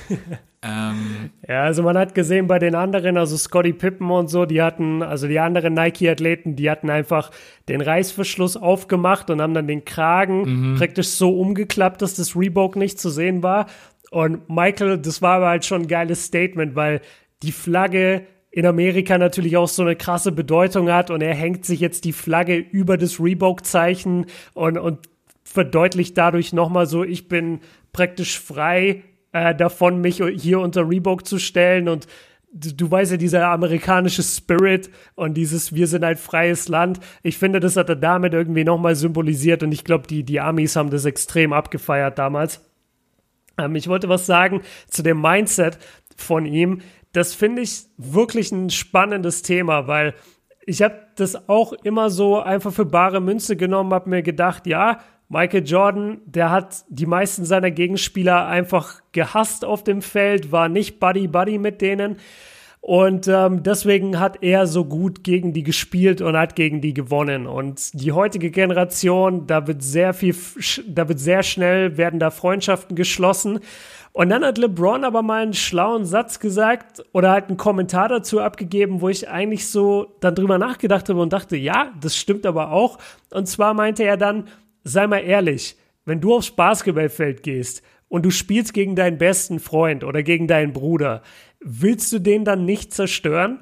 ähm, ja, also man hat gesehen bei den anderen, also Scottie Pippen und so, die hatten, also die anderen Nike-Athleten, die hatten einfach den Reißverschluss aufgemacht und haben dann den Kragen mhm. praktisch so umgeklappt, dass das Reebok nicht zu sehen war. Und Michael, das war aber halt schon ein geiles Statement, weil die Flagge in Amerika natürlich auch so eine krasse Bedeutung hat, und er hängt sich jetzt die Flagge über das Reebok-Zeichen und, und verdeutlicht dadurch nochmal so, ich bin praktisch frei äh, davon, mich hier unter Reebok zu stellen, und du, du weißt ja, dieser amerikanische Spirit und dieses wir sind ein freies Land, ich finde, das hat er damit irgendwie nochmal symbolisiert, und ich glaube, die, die Amis haben das extrem abgefeiert damals. Ähm, ich wollte was sagen zu dem Mindset von ihm. Das finde ich wirklich ein spannendes Thema, weil ich habe das auch immer so einfach für bare Münze genommen, habe mir gedacht, ja, Michael Jordan, der hat die meisten seiner Gegenspieler einfach gehasst auf dem Feld, war nicht Buddy-Buddy mit denen, und ähm, deswegen hat er so gut gegen die gespielt und hat gegen die gewonnen. Und die heutige Generation, da wird sehr viel, da wird sehr schnell, werden da Freundschaften geschlossen. Und dann hat LeBron aber mal einen schlauen Satz gesagt oder halt einen Kommentar dazu abgegeben, wo ich eigentlich so dann drüber nachgedacht habe und dachte, ja, das stimmt aber auch. Und zwar meinte er dann, sei mal ehrlich, wenn du aufs Basketballfeld gehst und du spielst gegen deinen besten Freund oder gegen deinen Bruder, willst du den dann nicht zerstören?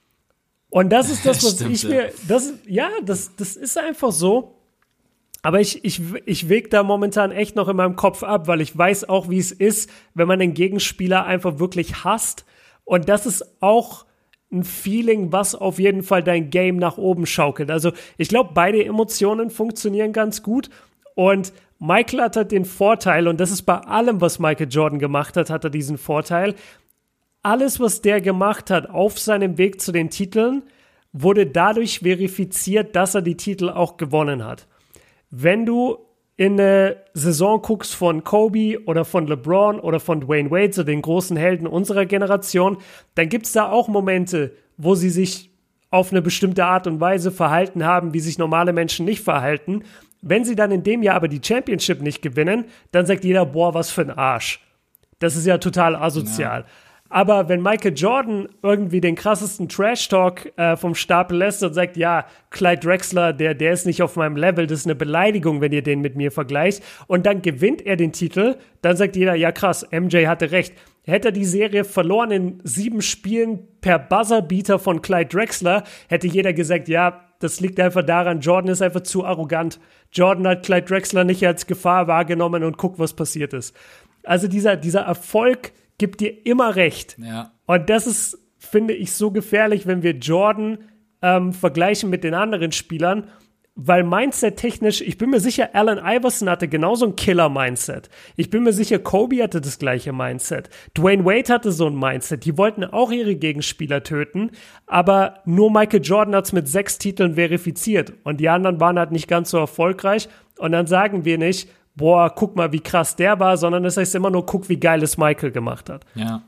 Und das ist das, was stimmt, ich mir, das, ja, das, das ist einfach so. Aber ich, ich, ich wege da momentan echt noch in meinem Kopf ab, weil ich weiß auch, wie es ist, wenn man den Gegenspieler einfach wirklich hasst. Und das ist auch ein Feeling, was auf jeden Fall dein Game nach oben schaukelt. Also ich glaube, beide Emotionen funktionieren ganz gut. Und Michael hat halt den Vorteil, und das ist bei allem, was Michael Jordan gemacht hat, hat er diesen Vorteil. Alles, was der gemacht hat auf seinem Weg zu den Titeln, wurde dadurch verifiziert, dass er die Titel auch gewonnen hat. Wenn du in eine Saison guckst von Kobe oder von LeBron oder von Dwayne Wade, so den großen Helden unserer Generation, dann gibt es da auch Momente, wo sie sich auf eine bestimmte Art und Weise verhalten haben, wie sich normale Menschen nicht verhalten. Wenn sie dann in dem Jahr aber die Championship nicht gewinnen, dann sagt jeder, boah, was für ein Arsch. Das ist ja total asozial. Ja. Aber wenn Michael Jordan irgendwie den krassesten Trash-Talk äh, vom Stapel lässt und sagt, ja, Clyde Drexler, der, der ist nicht auf meinem Level, das ist eine Beleidigung, wenn ihr den mit mir vergleicht, und dann gewinnt er den Titel, dann sagt jeder, ja krass, M J hatte recht. Hätte er die Serie verloren in sieben Spielen per Buzzerbeater von Clyde Drexler, hätte jeder gesagt, ja, das liegt einfach daran, Jordan ist einfach zu arrogant. Jordan hat Clyde Drexler nicht als Gefahr wahrgenommen und guck, was passiert ist. Also dieser, dieser Erfolg gibt dir immer recht. Ja. Und das ist, finde ich, so gefährlich, wenn wir Jordan ähm, vergleichen mit den anderen Spielern, weil Mindset-technisch, ich bin mir sicher, Allen Iverson hatte genauso ein Killer-Mindset. Ich bin mir sicher, Kobe hatte das gleiche Mindset. Dwayne Wade hatte so ein Mindset. Die wollten auch ihre Gegenspieler töten, aber nur Michael Jordan hat es mit sechs Titeln verifiziert und die anderen waren halt nicht ganz so erfolgreich. Und dann sagen wir nicht, boah, guck mal, wie krass der war, sondern das heißt immer nur, guck, wie geil es Michael gemacht hat. Ja.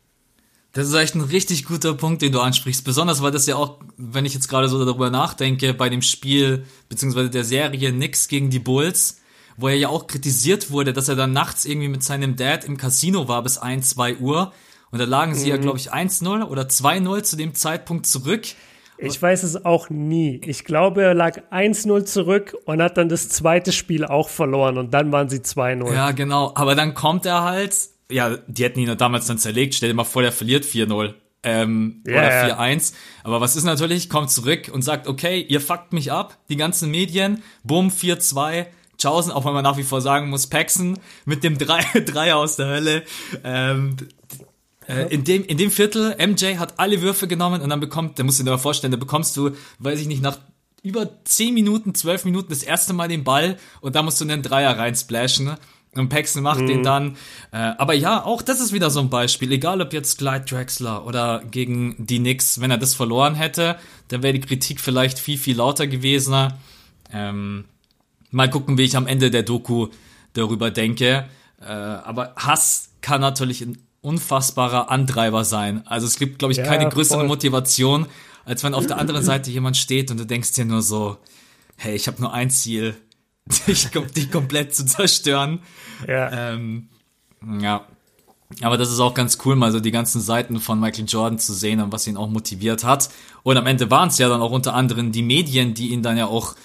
Das ist echt ein richtig guter Punkt, den du ansprichst. Besonders, weil das ja auch, wenn ich jetzt gerade so darüber nachdenke, bei dem Spiel, beziehungsweise der Serie Knicks gegen die Bulls, wo er ja auch kritisiert wurde, dass er dann nachts irgendwie mit seinem Dad im Casino war bis ein, zwei Uhr. Und da lagen sie mhm. ja, glaube ich, eins null oder zwei null zu dem Zeitpunkt zurück. Ich weiß es auch nie. Ich glaube, er lag eins null zurück und hat dann das zweite Spiel auch verloren und dann waren sie zwei null. Ja, genau. Aber dann kommt er halt, ja, die hätten ihn damals dann zerlegt. Stell dir mal vor, der verliert vier null ähm, yeah. oder vier eins. Aber was ist natürlich? Kommt zurück und sagt, okay, ihr fuckt mich ab, die ganzen Medien, bumm, vier zwei. Tschaußen, auch wenn man nach wie vor sagen muss, Paxson mit dem Dreier aus der Hölle. Ähm, Äh, in dem, in dem Viertel, M J hat alle Würfe genommen und dann bekommt, da musst du dir mal vorstellen, da bekommst du, weiß ich nicht, nach über zehn Minuten, zwölf Minuten das erste Mal den Ball und da musst du einen Dreier reinsplashen und Paxson macht mhm. den dann. Äh, aber ja, auch das ist wieder so ein Beispiel, egal ob jetzt Clyde Drexler oder gegen die Knicks, wenn er das verloren hätte, dann wäre die Kritik vielleicht viel, viel lauter gewesen. Ähm, mal gucken, wie ich am Ende der Doku darüber denke. Äh, aber Hass kann natürlich in unfassbarer Antreiber sein. Also es gibt, glaube ich, ja, keine größere voll. Motivation, als wenn auf der anderen Seite jemand steht und du denkst dir nur so, hey, ich habe nur ein Ziel, dich, dich komplett zu zerstören. Ja. Ähm, ja. Aber das ist auch ganz cool, mal so die ganzen Seiten von Michael Jordan zu sehen und was ihn auch motiviert hat. Und am Ende waren es ja dann auch unter anderem die Medien, die ihn dann ja auch,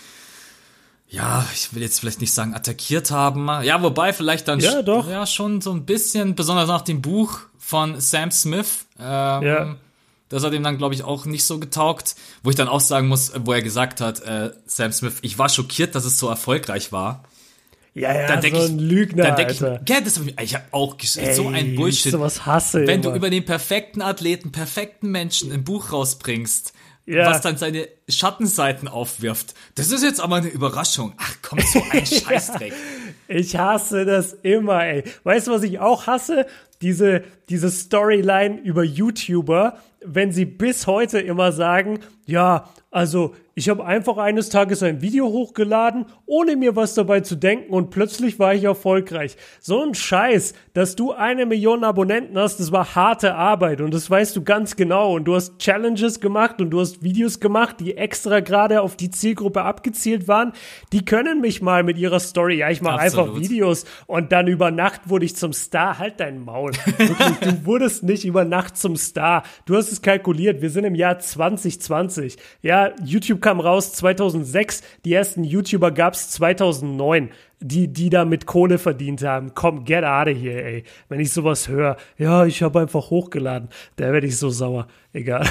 ja, ich will jetzt vielleicht nicht sagen attackiert haben. Ja, wobei vielleicht dann ja, sch- doch. ja schon so ein bisschen, besonders nach dem Buch von Sam Smith. Ähm, ja. Das hat ihm dann, glaube ich, auch nicht so getaugt. Wo ich dann auch sagen muss, wo er gesagt hat, äh, Sam Smith, ich war schockiert, dass es so erfolgreich war. Ja, ja, dann denk so ich, ein Lügner, dann denk Alter. Ich, ja, das hab ich, ich habe auch gesagt, so ein Bullshit. Sowas hasse ich Wenn immer. du über den perfekten Athleten, perfekten Menschen ein Buch rausbringst, ja. was dann seine Schattenseiten aufwirft. Das ist jetzt aber eine Überraschung. Ach komm, so ein Scheißdreck. Ich hasse das immer, ey. Weißt du, was ich auch hasse? Diese, diese Storyline über YouTuber, wenn sie bis heute immer sagen, ja, also ich habe einfach eines Tages ein Video hochgeladen, ohne mir was dabei zu denken und plötzlich war ich erfolgreich. So ein Scheiß, dass du eine Million Abonnenten hast, das war harte Arbeit und das weißt du ganz genau und du hast Challenges gemacht und du hast Videos gemacht, die extra gerade auf die Zielgruppe abgezielt waren. Die können mich mal mit ihrer Story, ja, ich mache einfach Videos und dann über Nacht wurde ich zum Star. Halt dein Maul. Wirklich, du wurdest nicht über Nacht zum Star. Du hast es kalkuliert. Wir sind im Jahr zwanzig zwanzig. Ja, YouTube kam raus zweitausendsechs. Die ersten YouTuber gab's zweitausendneun, die, die da mit Kohle verdient haben. Komm, get out of here, ey. Wenn ich sowas höre, ja, ich habe einfach hochgeladen, da werde ich so sauer. Egal.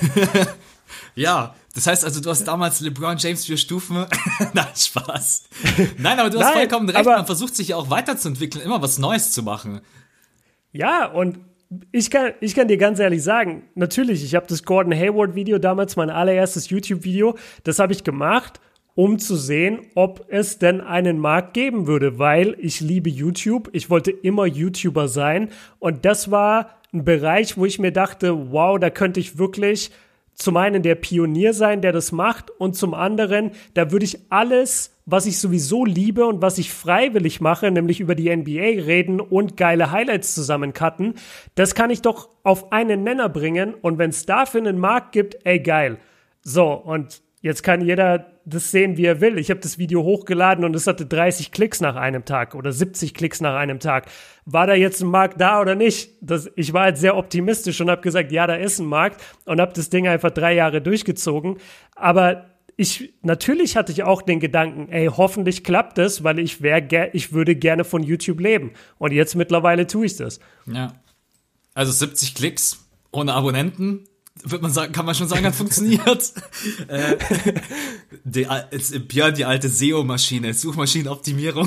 Ja, das heißt also, du hast damals LeBron James vier Stufen. Nein, Spaß. Nein, aber du hast Nein, vollkommen recht. Man versucht sich ja auch weiterzuentwickeln, immer was Neues zu machen. Ja, und ich kann, ich kann dir ganz ehrlich sagen, natürlich, ich habe das Gordon Hayward-Video, damals mein allererstes YouTube-Video, das habe ich gemacht, um zu sehen, ob es denn einen Markt geben würde, weil ich liebe YouTube, ich wollte immer YouTuber sein und das war ein Bereich, wo ich mir dachte, wow, da könnte ich wirklich zum einen der Pionier sein, der das macht und zum anderen, da würde ich alles, was ich sowieso liebe und was ich freiwillig mache, nämlich über die N B A reden und geile Highlights zusammencutten, das kann ich doch auf einen Nenner bringen und wenn es dafür einen Markt gibt, ey geil. So, und Jetzt kann jeder das sehen, wie er will. Ich habe das Video hochgeladen und es hatte dreißig Klicks nach einem Tag oder siebzig Klicks nach einem Tag. War da jetzt ein Markt da oder nicht? Das, ich war halt sehr optimistisch und habe gesagt, ja, da ist ein Markt und habe das Ding einfach drei Jahre durchgezogen. Aber ich, natürlich hatte ich auch den Gedanken, ey, hoffentlich klappt das, weil ich wär, ich würde gerne von YouTube leben. Und jetzt mittlerweile tue ich das. Ja. Also siebzig Klicks ohne Abonnenten. Wird man sagen, kann man schon sagen, hat funktioniert. äh, die, Björn, die alte S E O-Maschine, Suchmaschinenoptimierung.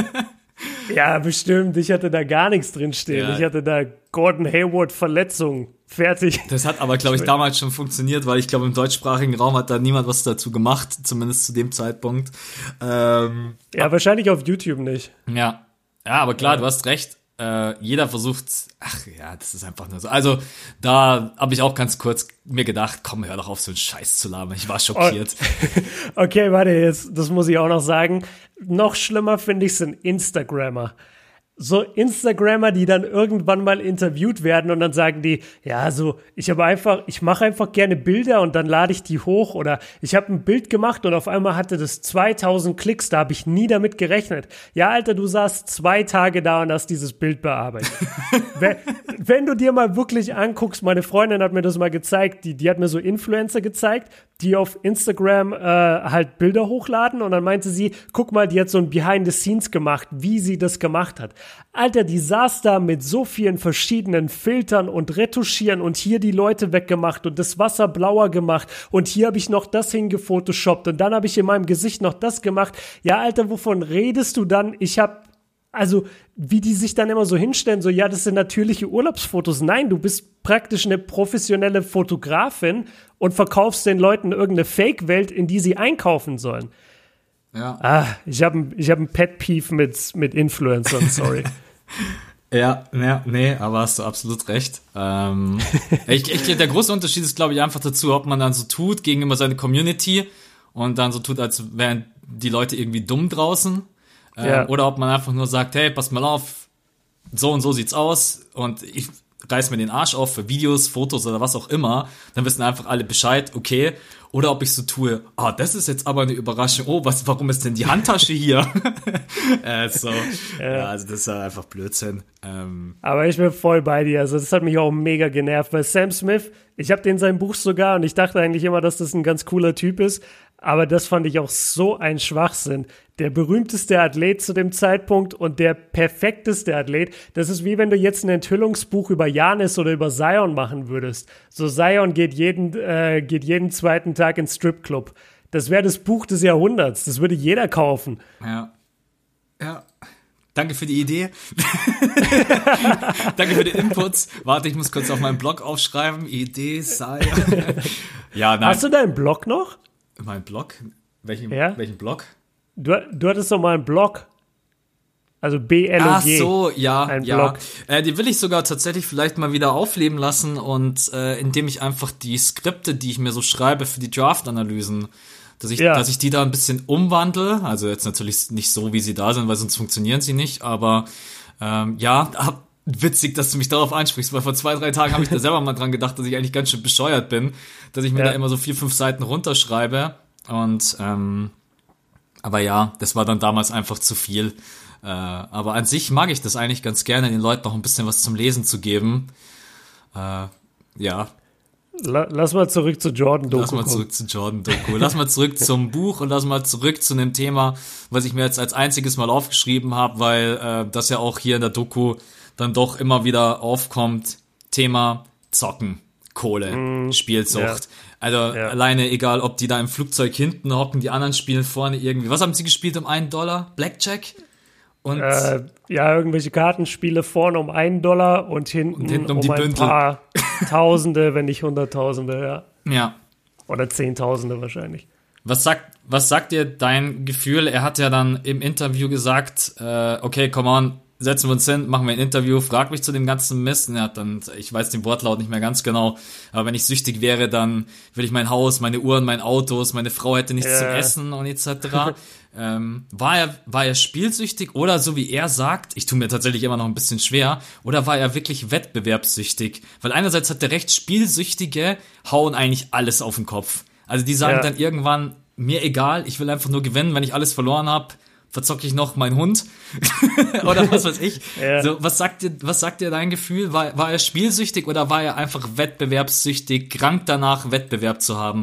Ja, bestimmt. Ich hatte da gar nichts drin stehen. Ja. Ich hatte da Gordon Hayward Verletzung. Fertig. Das hat aber, glaube ich, damals schon funktioniert, weil ich glaube, im deutschsprachigen Raum hat da niemand was dazu gemacht, zumindest zu dem Zeitpunkt. Ähm, ja, wahrscheinlich auf YouTube nicht. Ja, ja, aber klar, ja. Du hast recht. Äh, jeder versucht, ach ja, das ist einfach nur so. Also da habe ich auch ganz kurz mir gedacht, komm, hör doch auf, so einen Scheiß zu labern. Ich war schockiert. Oh, okay, warte, jetzt, das muss ich auch noch sagen. Noch schlimmer finde ich sind Instagrammer. So Instagrammer, die dann irgendwann mal interviewt werden und dann sagen die, ja, so, ich habe einfach, ich mache einfach gerne Bilder und dann lade ich die hoch oder ich habe ein Bild gemacht und auf einmal hatte das zweitausend Klicks, da habe ich nie damit gerechnet. Ja, Alter, du saßt zwei Tage da und hast dieses Bild bearbeitet. wenn, wenn du dir mal wirklich anguckst, meine Freundin hat mir das mal gezeigt, die, die hat mir so Influencer gezeigt, die auf Instagram äh, halt Bilder hochladen und dann meinte sie, guck mal, die hat so ein Behind the Scenes gemacht, wie sie das gemacht hat. Alter, die saß da mit so vielen verschiedenen Filtern und Retuschieren und hier die Leute weggemacht und das Wasser blauer gemacht und hier habe ich noch das hingefotoshoppt und dann habe ich in meinem Gesicht noch das gemacht. Ja, Alter, wovon redest du dann? Ich habe, also wie die sich dann immer so hinstellen, so ja, das sind natürliche Urlaubsfotos. Nein, du bist praktisch eine professionelle Fotografin und verkaufst den Leuten irgendeine Fake-Welt, in die sie einkaufen sollen. Ja. Ah, ich habe ich hab ein Pet-Peeve mit, mit Influencern, sorry. ja, ja, nee, aber hast du absolut recht. Ähm, ich, ich, der große Unterschied ist, glaube ich, einfach dazu, ob man dann so tut gegenüber seiner Community und dann so tut, als wären die Leute irgendwie dumm draußen. Äh, ja. Oder ob man einfach nur sagt, hey, pass mal auf, so und so sieht's aus und ich reiß mir den Arsch auf für Videos, Fotos oder was auch immer, dann wissen einfach alle Bescheid, okay. Oder ob ich so tue, ah, das ist jetzt aber eine Überraschung, oh, was, warum ist denn die Handtasche hier? äh, so. ja. ja, also das ist ja einfach Blödsinn. Ähm. Aber ich bin voll bei dir, also das hat mich auch mega genervt, weil Sam Smith, ich habe den sein Buch sogar und ich dachte eigentlich immer, dass das ein ganz cooler Typ ist, aber das fand ich auch so ein Schwachsinn. Der berühmteste Athlet zu dem Zeitpunkt und der perfekteste Athlet, das ist wie wenn du jetzt ein Enthüllungsbuch über Giannis oder über Zion machen würdest. So Zion geht jeden, äh, geht jeden zweiten Tag ins Stripclub. Das wäre das Buch des Jahrhunderts, das würde jeder kaufen. Ja, ja. Danke für die Idee. Danke für den Input. Warte, ich muss kurz auf meinen Blog aufschreiben. Idee, Zion. ja, nein. Hast du deinen Blog noch? Mein Blog? Welchen, ja? welchen Blog? Du, du hattest doch mal einen Blog. Also B L O G. Ach so, ja, ein ja. Blog. Äh, die will ich sogar tatsächlich vielleicht mal wieder aufleben lassen und äh, indem ich einfach die Skripte, die ich mir so schreibe für die Draft-Analysen, dass ich, ja. dass ich die da ein bisschen umwandle. Also jetzt natürlich nicht so, wie sie da sind, weil sonst funktionieren sie nicht. Aber ähm, ja, hab, witzig, dass du mich darauf ansprichst, weil vor zwei, drei Tagen habe ich da selber mal dran gedacht, dass ich eigentlich ganz schön bescheuert bin, dass ich mir ja. da immer so vier, fünf Seiten runterschreibe. Und ähm, aber ja, das war dann damals einfach zu viel. Äh, aber an sich mag ich das eigentlich ganz gerne, den Leuten noch ein bisschen was zum Lesen zu geben. Äh, ja. Lass mal zurück zu Jordan-Doku. Lass mal zurück zu Jordan-Doku. Lass mal zurück zum Buch und lass mal zurück zu einem Thema, was ich mir jetzt als einziges Mal aufgeschrieben habe, weil äh, das ja auch hier in der Doku dann doch immer wieder aufkommt. Thema Zocken, Kohle, mm, Spielsucht. Ja. Also ja. alleine, egal ob die da im Flugzeug hinten hocken, die anderen spielen vorne irgendwie. Was haben sie gespielt um einen Dollar? Blackjack? Und äh, ja, irgendwelche Kartenspiele vorne um einen Dollar und hinten, und hinten um, um die ein Bündel. paar Tausende, wenn nicht Hunderttausende, ja. Ja. Oder Zehntausende wahrscheinlich. Was sagt, was sagt dir dein Gefühl? Er hat ja dann im Interview gesagt, äh, okay, come on, setzen wir uns hin, machen wir ein Interview, frag mich zu dem ganzen Mist. Und er hat dann, ich weiß den Wortlaut nicht mehr ganz genau, aber wenn ich süchtig wäre, dann will ich mein Haus, meine Uhren, mein Autos, meine Frau hätte nichts yeah. zum Essen und et cetera. ähm, war er, war er spielsüchtig oder so wie er sagt, ich tue mir tatsächlich immer noch ein bisschen schwer, oder war er wirklich wettbewerbssüchtig? Weil einerseits hat der recht, Spielsüchtige hauen eigentlich alles auf den Kopf. Also die sagen Ja. dann irgendwann, mir egal, ich will einfach nur gewinnen, wenn ich alles verloren habe, verzocke ich noch meinen Hund oder was weiß ich. Ja. So, was sagt dir, was sagt dir dein Gefühl? War, war er spielsüchtig oder war er einfach wettbewerbssüchtig, krank danach, Wettbewerb zu haben?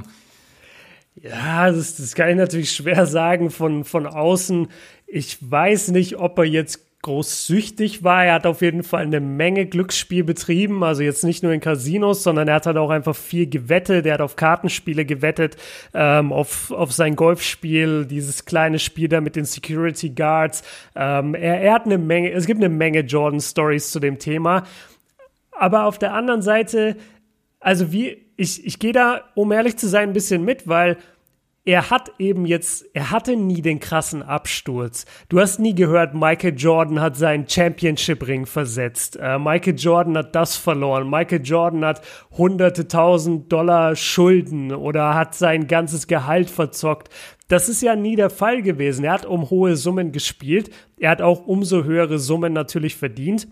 Ja, das, das kann ich natürlich schwer sagen von, von außen. Ich weiß nicht, ob er jetzt groß süchtig war. Er hat auf jeden Fall eine Menge Glücksspiel betrieben, also jetzt nicht nur in Casinos, sondern er hat halt auch einfach viel gewettet. Er hat auf Kartenspiele gewettet, ähm, auf, auf sein Golfspiel, dieses kleine Spiel da mit den Security Guards. Ähm, er, er hat eine Menge, es gibt eine Menge Jordan-Stories zu dem Thema. Aber auf der anderen Seite, also wie, ich, ich gehe da, um ehrlich zu sein, ein bisschen mit, weil er hat eben jetzt, er hatte nie den krassen Absturz. Du hast nie gehört, Michael Jordan hat seinen Championship-Ring versetzt. Äh, Michael Jordan hat das verloren. Michael Jordan hat hunderte tausend Dollar Schulden oder hat sein ganzes Gehalt verzockt. Das ist ja nie der Fall gewesen. Er hat um hohe Summen gespielt. Er hat auch umso höhere Summen natürlich verdient.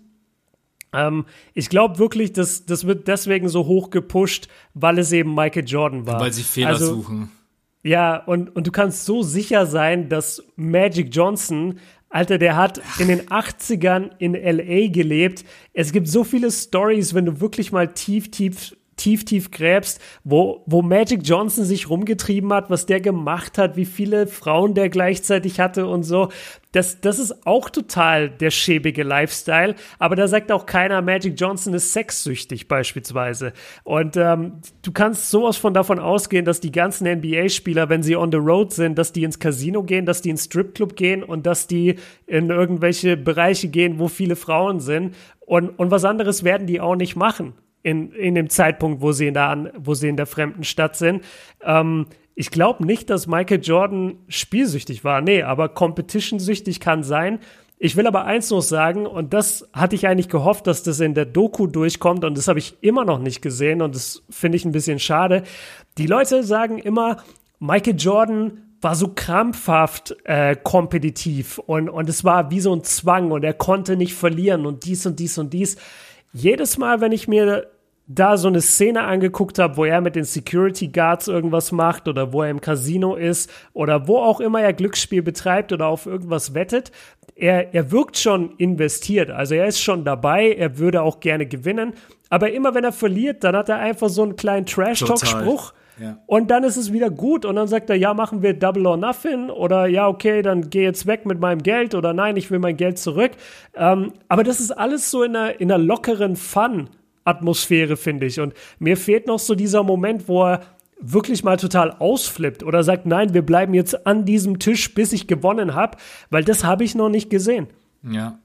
Ähm, ich glaube wirklich, dass das wird deswegen so hoch gepusht, weil es eben Michael Jordan war. Weil sie Fehler also, suchen. Ja, und, und du kannst so sicher sein, dass Magic Johnson, Alter, der hat in den achtzigern in L A gelebt. Es gibt so viele Stories, wenn du wirklich mal tief, tief, tief, tief gräbst, wo, wo Magic Johnson sich rumgetrieben hat, was der gemacht hat, wie viele Frauen der gleichzeitig hatte und so. Das, das ist auch total der schäbige Lifestyle, aber da sagt auch keiner, Magic Johnson ist sexsüchtig beispielsweise. Und ähm, du kannst sowas von davon ausgehen, dass die ganzen N B A-Spieler, wenn sie on the road sind, dass die ins Casino gehen, dass die ins Stripclub gehen und dass die in irgendwelche Bereiche gehen, wo viele Frauen sind. Und, und was anderes werden die auch nicht machen in, in dem Zeitpunkt, wo sie in der, wo sie in der fremden Stadt sind. Ähm, Ich glaube nicht, dass Michael Jordan spielsüchtig war. Nee, aber competition-süchtig kann sein. Ich will aber eins noch sagen, und das hatte ich eigentlich gehofft, dass das in der Doku durchkommt, und das habe ich immer noch nicht gesehen, und das finde ich ein bisschen schade. Die Leute sagen immer, Michael Jordan war so krampfhaft äh, kompetitiv und, und es war wie so ein Zwang und er konnte nicht verlieren und dies und dies und dies. Jedes Mal, wenn ich mir da so eine Szene angeguckt habe, wo er mit den Security Guards irgendwas macht oder wo er im Casino ist oder wo auch immer er Glücksspiel betreibt oder auf irgendwas wettet, er, er wirkt schon investiert. Also er ist schon dabei, er würde auch gerne gewinnen, aber immer wenn er verliert, dann hat er einfach so einen kleinen Trash-Talk-Spruch. Ja. Und dann ist es wieder gut und dann sagt er, ja, machen wir Double or Nothing oder ja, okay, dann geh jetzt weg mit meinem Geld oder nein, ich will mein Geld zurück. Ähm, aber das ist alles so in einer, in einer lockeren Fun Atmosphäre, finde ich. Und mir fehlt noch so dieser Moment, wo er wirklich mal total ausflippt oder sagt, nein, wir bleiben jetzt an diesem Tisch, bis ich gewonnen habe, weil das habe ich noch nicht gesehen. Ja.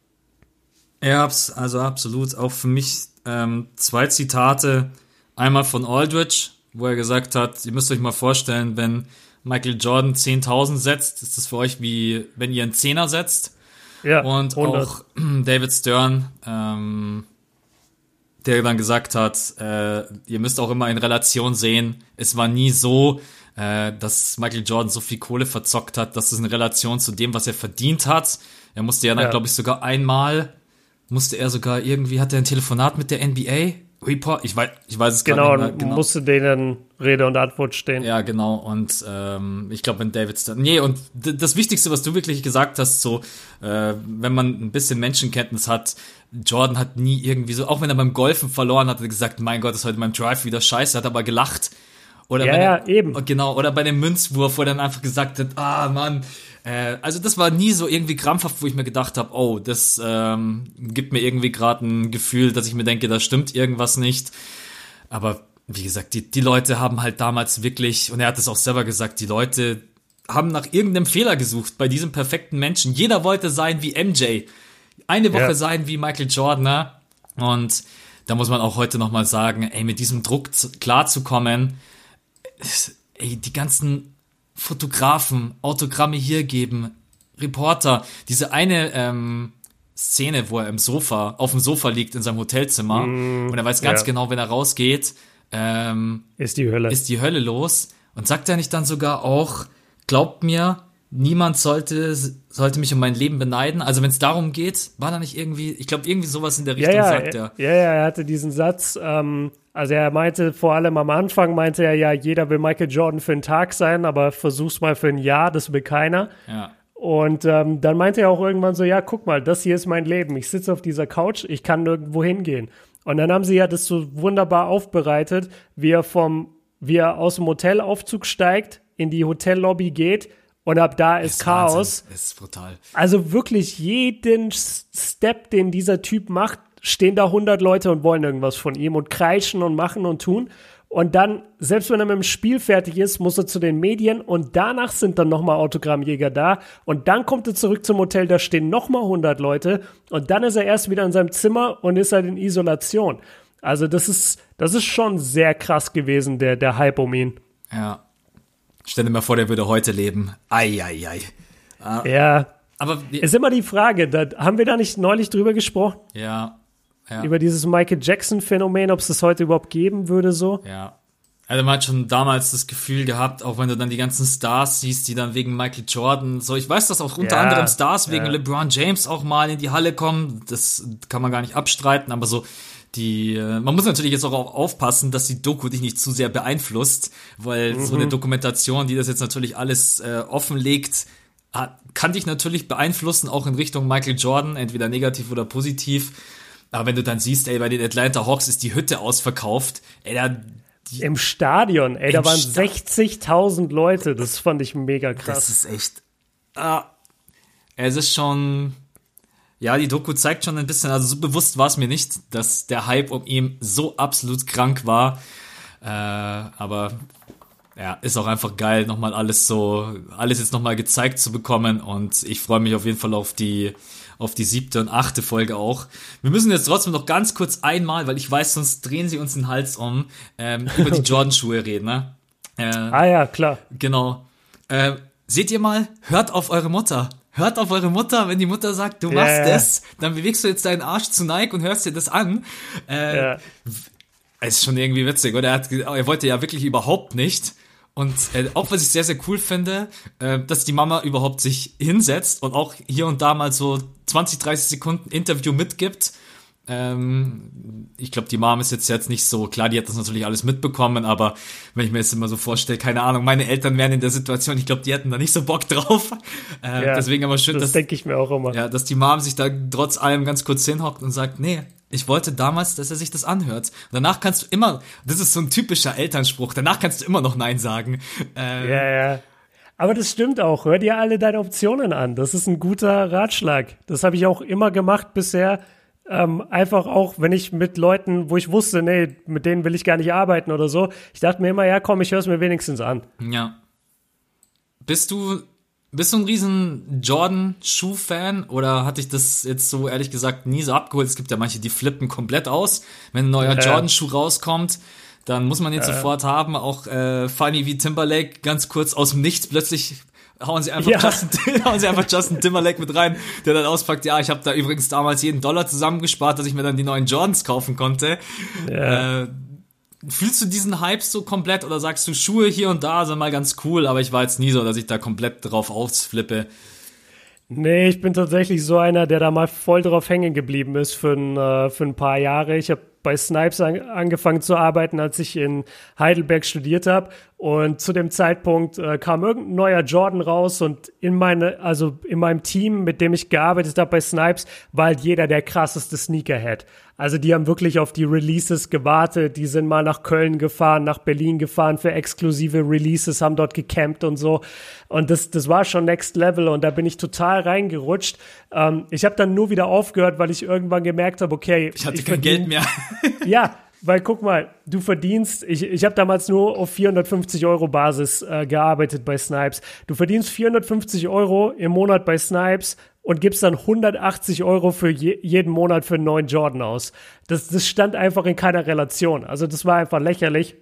Ja, also absolut. Auch für mich ähm, zwei Zitate. Einmal von Aldridge, wo er gesagt hat, ihr müsst euch mal vorstellen, wenn Michael Jordan zehntausend setzt, ist das für euch wie, wenn ihr einen Zehner setzt. Ja, und hundert. Auch David Stern, ähm, der dann gesagt hat, äh, ihr müsst auch immer in Relation sehen, es war nie so, äh, dass Michael Jordan so viel Kohle verzockt hat, dass es in Relation zu dem, was er verdient hat. Er musste ja dann, ja. glaube ich, sogar einmal, musste er sogar irgendwie, hat er ein Telefonat mit der N B A? Report? Ich weiß, ich weiß es genau, gar nicht mehr. Genau, musste denen Rede und Antwort stehen. Ja, genau. Und ähm, ich glaube, wenn David Stern... Nee, und d- das Wichtigste, was du wirklich gesagt hast, so, äh, wenn man ein bisschen Menschenkenntnis hat, Jordan hat nie irgendwie so, auch wenn er beim Golfen verloren hat, hat er gesagt, mein Gott, ist heute beim Drive wieder scheiße, hat aber gelacht. Oder ja, wenn ja, er, eben. Genau, oder bei dem Münzwurf, wo er dann einfach gesagt hat, ah, Mann, äh, also das war nie so irgendwie krampfhaft, wo ich mir gedacht habe, oh, das ähm, gibt mir irgendwie gerade ein Gefühl, dass ich mir denke, da stimmt irgendwas nicht. Aber wie gesagt, die, die Leute haben halt damals wirklich, und er hat es auch selber gesagt, die Leute haben nach irgendeinem Fehler gesucht bei diesem perfekten Menschen. Jeder wollte sein wie M J. Eine Woche ja. sein wie Michael Jordan. Ne? Und da muss man auch heute nochmal sagen, ey, mit diesem Druck zu, klarzukommen, ey, die ganzen Fotografen, Autogramme hier geben, Reporter, diese eine ähm, Szene, wo er im Sofa, auf dem Sofa liegt in seinem Hotelzimmer mm, und er weiß ganz ja. genau, wenn er rausgeht, ähm, ist die Hölle. Ist die Hölle los. Und sagt er nicht dann sogar auch, glaubt mir, niemand sollte, sollte mich um mein Leben beneiden. Also wenn es darum geht, war da nicht irgendwie, ich glaube irgendwie sowas in der Richtung ja, ja, sagt er. Ja, ja, er hatte diesen Satz, ähm, Also er meinte vor allem am Anfang, meinte er ja, jeder will Michael Jordan für einen Tag sein, aber versuch's mal für ein Jahr, das will keiner. Ja. Und ähm, dann meinte er auch irgendwann so, ja, guck mal, das hier ist mein Leben. Ich sitze auf dieser Couch, ich kann nirgendwo hingehen. Und dann haben sie ja das so wunderbar aufbereitet, wie er vom, wie er aus dem Hotelaufzug steigt, in die Hotellobby geht und ab da ist, ist Chaos. Wahnsinn. Das ist brutal. Also wirklich jeden Step, den dieser Typ macht, stehen da hundert Leute und wollen irgendwas von ihm und kreischen und machen und tun. Und dann, selbst wenn er mit dem Spiel fertig ist, muss er zu den Medien und danach sind dann nochmal Autogrammjäger da und dann kommt er zurück zum Hotel, da stehen nochmal hundert Leute und dann ist er erst wieder in seinem Zimmer und ist halt in Isolation. Also das ist, das ist schon sehr krass gewesen, der, der Hype um ihn. Ja. Stell dir mal vor, der würde heute leben. Ei, ei, ei. Ah. Ja. Aber ist immer die Frage, da, haben wir da nicht neulich drüber gesprochen? Ja. Ja. Über dieses Michael Jackson-Phänomen, ob es das heute überhaupt geben würde, so. Ja. Also man hat schon damals das Gefühl gehabt, auch wenn du dann die ganzen Stars siehst, die dann wegen Michael Jordan, so, ich weiß, dass auch unter ja, anderem Stars wegen ja. LeBron James auch mal in die Halle kommen, das kann man gar nicht abstreiten, aber so die, man muss natürlich jetzt auch aufpassen, dass die Doku dich nicht zu sehr beeinflusst, weil mhm. so eine Dokumentation, die das jetzt natürlich alles äh, offenlegt, kann dich natürlich beeinflussen, auch in Richtung Michael Jordan, entweder negativ oder positiv. Aber wenn du dann siehst, ey, bei den Atlanta Hawks ist die Hütte ausverkauft, ey, da... Die, Im Stadion, ey, da waren Sta- sechzigtausend Leute, das fand ich mega krass. Das ist echt... Ah, es ist schon... Ja, die Doku zeigt schon ein bisschen, also so bewusst war es mir nicht, dass der Hype um ihn so absolut krank war. Äh, aber... Ja, ist auch einfach geil, nochmal alles so, alles jetzt nochmal gezeigt zu bekommen und ich freue mich auf jeden Fall auf die, auf die siebte und achte Folge auch. Wir müssen jetzt trotzdem noch ganz kurz einmal, weil ich weiß, sonst drehen sie uns den Hals um, ähm, über die Jordan-Schuhe reden, ne? Äh, ah ja, klar. Genau. Äh, seht ihr mal, hört auf eure Mutter. Hört auf eure Mutter, wenn die Mutter sagt, du machst ja, das, dann bewegst du jetzt deinen Arsch zu Nike und hörst dir das an. Äh, ja. Es ist schon irgendwie witzig, oder? Er, hat, er wollte ja wirklich überhaupt nicht. Und äh, auch was ich sehr, sehr cool finde, äh, dass die Mama überhaupt sich hinsetzt und auch hier und da mal so zwanzig, dreißig Sekunden Interview mitgibt. Ähm, ich glaube, die Mom ist jetzt jetzt nicht so, klar, die hat das natürlich alles mitbekommen, aber wenn ich mir jetzt immer so vorstelle, keine Ahnung, meine Eltern wären in der Situation, ich glaube, die hätten da nicht so Bock drauf. Äh, ja, deswegen aber schön, das dass, denke ich mir auch immer. Ja, dass die Mom sich da trotz allem ganz kurz hinhockt und sagt, nee, ich wollte damals, dass er sich das anhört. Und danach kannst du immer, das ist so ein typischer Elternspruch, danach kannst du immer noch Nein sagen. Ähm, ja, ja. Aber das stimmt auch. Hör dir alle deine Optionen an. Das ist ein guter Ratschlag. Das habe ich auch immer gemacht bisher. Ähm, einfach auch, wenn ich mit Leuten, wo ich wusste, nee, mit denen will ich gar nicht arbeiten oder so. Ich dachte mir immer, ja komm, ich höre es mir wenigstens an. Ja. Bist du... Bist du ein riesen Jordan-Schuh-Fan oder hat dich das jetzt so ehrlich gesagt nie so abgeholt? Es gibt ja manche, die flippen komplett aus. Wenn ein neuer äh. Jordan-Schuh rauskommt, dann muss man ihn äh. sofort haben. Auch äh, funny wie Timberlake, ganz kurz aus dem Nichts plötzlich hauen sie einfach, ja. Justin, hauen sie einfach Justin Timberlake mit rein, der dann auspackt, ja, ich habe da übrigens damals jeden Dollar zusammengespart, dass ich mir dann die neuen Jordans kaufen konnte. Ja. Äh, Fühlst du diesen Hype so komplett oder sagst du, Schuhe hier und da sind mal ganz cool, aber ich war jetzt nie so, dass ich da komplett drauf ausflippe? Nee, ich bin tatsächlich so einer, der da mal voll drauf hängen geblieben ist für ein, äh, für ein paar Jahre. Ich habe bei Snipes an, angefangen zu arbeiten, als ich in Heidelberg studiert habe. Und zu dem Zeitpunkt äh, kam irgendein neuer Jordan raus und in meine, also in meinem Team, mit dem ich gearbeitet habe bei Snipes, war halt jeder der krasseste Sneakerhead. Also die haben wirklich auf die Releases gewartet, die sind mal nach Köln gefahren, nach Berlin gefahren für exklusive Releases, haben dort gecampt und so. Und das, das war schon Next Level und da bin ich total reingerutscht. Ähm, ich habe dann nur wieder aufgehört, weil ich irgendwann gemerkt habe, okay, ich hatte ich kein verdien, Geld mehr. Ja, weil guck mal, du verdienst, ich, ich habe damals nur auf vierhundertfünfzig Euro Basis äh, gearbeitet bei Snipes. Du verdienst vierhundertfünfzig Euro im Monat bei Snipes und gibst dann hundertachtzig Euro für je, jeden Monat für einen neuen Jordan aus. Das, das stand einfach in keiner Relation. Also das war einfach lächerlich.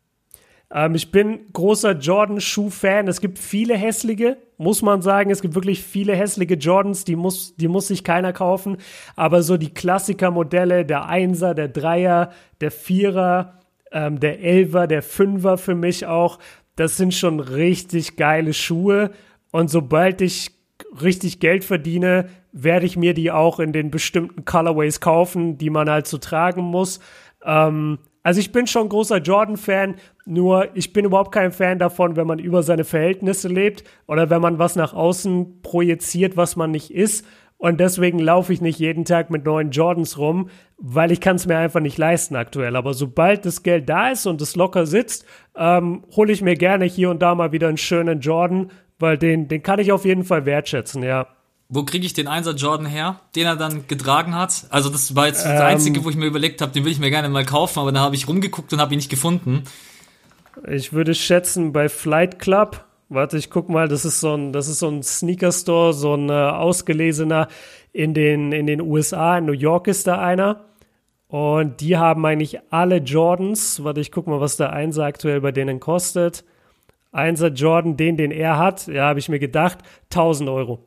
Ähm, ich bin großer Jordan-Schuh-Fan. Es gibt viele hässliche, muss man sagen. Es gibt wirklich viele hässliche Jordans, die muss, die muss sich keiner kaufen. Aber so die Klassiker-Modelle, der Einser, der Dreier, der Vierer, ähm, der Elfer, der Fünfer für mich auch, das sind schon richtig geile Schuhe. Und sobald ich richtig Geld verdiene, werde ich mir die auch in den bestimmten Colorways kaufen, die man halt so tragen muss. Ähm, Also ich bin schon großer Jordan-Fan, nur ich bin überhaupt kein Fan davon, wenn man über seine Verhältnisse lebt oder wenn man was nach außen projiziert, was man nicht ist. Und deswegen laufe ich nicht jeden Tag mit neuen Jordans rum, weil ich kann es mir einfach nicht leisten aktuell. Aber sobald das Geld da ist und es locker sitzt, ähm, hole ich mir gerne hier und da mal wieder einen schönen Jordan, weil den, den kann ich auf jeden Fall wertschätzen, ja. Wo kriege ich den Einser Jordan her, den er dann getragen hat? Also das war jetzt das ähm, Einzige, wo ich mir überlegt habe, den will ich mir gerne mal kaufen, aber dann habe ich rumgeguckt und habe ihn nicht gefunden. Ich würde schätzen bei Flight Club. Warte, ich guck mal, das ist so ein, das ist so ein Sneaker-Store, so ein äh, ausgelesener in den, in den U S A, in New York ist da einer. Und die haben eigentlich alle Jordans. Warte, ich guck mal, was der Einser aktuell bei denen kostet. Einser Jordan, den, den er hat, ja, habe ich mir gedacht, tausend Euro.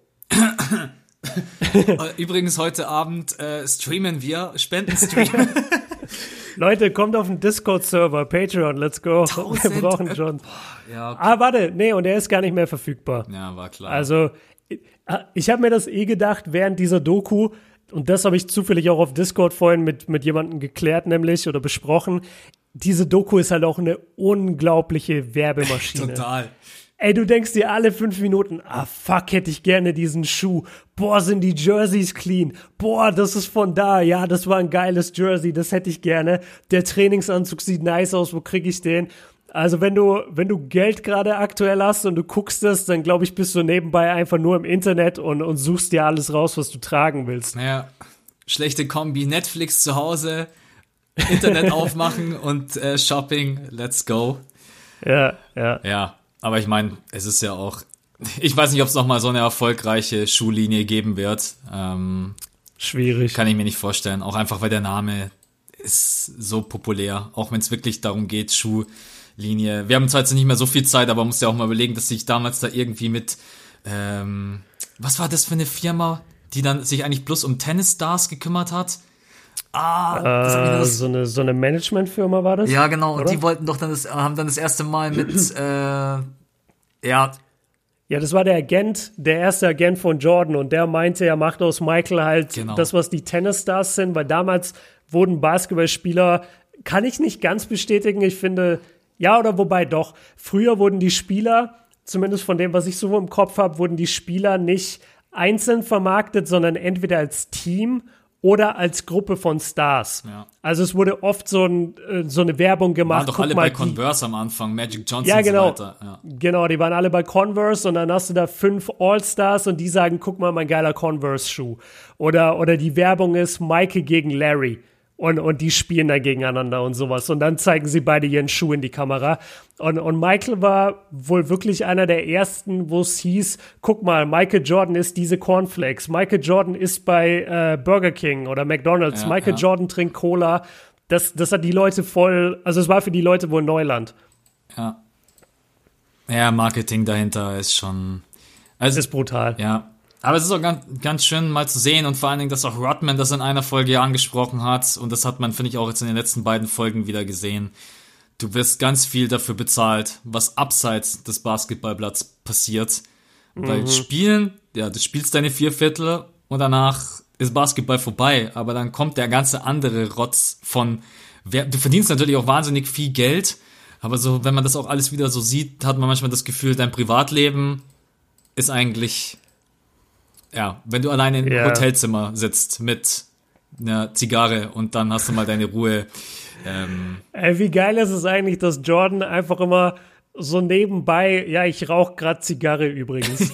Übrigens, heute Abend äh, streamen wir, Spendenstream. Leute, kommt auf den Discord-Server, Patreon, let's go. Wir brauchen John. Ja, okay. Ah, warte, nee, und er ist gar nicht mehr verfügbar. Ja, war klar. Also, ich habe mir das eh gedacht während dieser Doku, und das habe ich zufällig auch auf Discord vorhin mit, mit jemandem geklärt, nämlich, oder besprochen. Diese Doku ist halt auch eine unglaubliche Werbemaschine. Total. Ey, du denkst dir alle fünf Minuten, ah fuck, hätte ich gerne diesen Schuh. Boah, sind die Jerseys clean. Boah, das ist von da. Ja, das war ein geiles Jersey, das hätte ich gerne. Der Trainingsanzug sieht nice aus, wo krieg ich den? Also wenn du, wenn du Geld gerade aktuell hast und du guckst das, dann glaube ich, bist du nebenbei einfach nur im Internet und, und suchst dir alles raus, was du tragen willst. Naja, schlechte Kombi, Netflix zu Hause, Internet aufmachen und äh, Shopping, let's go. Ja, ja. Ja. Aber ich meine, es ist ja auch, ich weiß nicht, ob es nochmal so eine erfolgreiche Schuhlinie geben wird. Ähm, Schwierig. Kann ich mir nicht vorstellen. Auch einfach, weil der Name ist so populär. Auch wenn es wirklich darum geht, Schuhlinie. Wir haben zwar jetzt nicht mehr so viel Zeit, aber man muss ja auch mal überlegen, dass sich damals da irgendwie mit, ähm, was war das für eine Firma, die dann sich eigentlich bloß um Tennisstars gekümmert hat? Ah, äh, das so eine so eine Managementfirma war das? Ja, genau. Und oder? die wollten doch dann das, haben dann das erste Mal mit, äh, ja. Ja, das war der Agent, der erste Agent von Jordan und der meinte, er macht aus Michael halt Genau. das, was die Tennisstars sind, weil damals wurden Basketballspieler, kann ich nicht ganz bestätigen, ich finde, ja oder wobei doch, früher wurden die Spieler, zumindest von dem, was ich so im Kopf habe, wurden die Spieler nicht einzeln vermarktet, sondern entweder als Team oder als Gruppe von Stars. Ja. Also es wurde oft so, ein, so eine Werbung gemacht. Waren doch Guck alle mal, bei die- Converse am Anfang, Magic Johnson Ja, genau. und so weiter. Ja. Genau, die waren alle bei Converse und dann hast du da fünf All-Stars und die sagen, guck mal, mein geiler Converse-Schuh. Oder, oder die Werbung ist Michael gegen Larry. Und, und die spielen da gegeneinander und sowas. Und dann zeigen sie beide ihren Schuh in die Kamera. Und, und Michael war wohl wirklich einer der ersten, wo es hieß, guck mal, Michael Jordan isst diese Cornflakes. Michael Jordan isst bei äh, Burger King oder McDonald's. Ja, Michael ja. Jordan trinkt Cola. Das, das hat die Leute voll, also es war für die Leute wohl Neuland. Ja. Ja, Marketing dahinter ist schon, also, Das ist brutal. ja. Aber es ist auch ganz, ganz schön mal zu sehen und vor allen Dingen, dass auch Rodman das in einer Folge ja angesprochen hat und das hat man, finde ich, auch jetzt in den letzten beiden Folgen wieder gesehen. Du wirst ganz viel dafür bezahlt, was abseits des Basketballplatz passiert. Weil Spielen, ja, du spielst deine vier Viertel und danach ist Basketball vorbei, aber dann kommt der ganze andere Rotz von, wer, du verdienst natürlich auch wahnsinnig viel Geld, aber so, wenn man das auch alles wieder so sieht, hat man manchmal das Gefühl, dein Privatleben ist eigentlich, ja, wenn du alleine im Ja. Hotelzimmer sitzt mit einer Zigarre und dann hast du mal deine Ruhe. Ähm, Ey, wie geil ist es eigentlich, dass Jordan einfach immer so nebenbei, ja, ich rauche gerade Zigarre übrigens.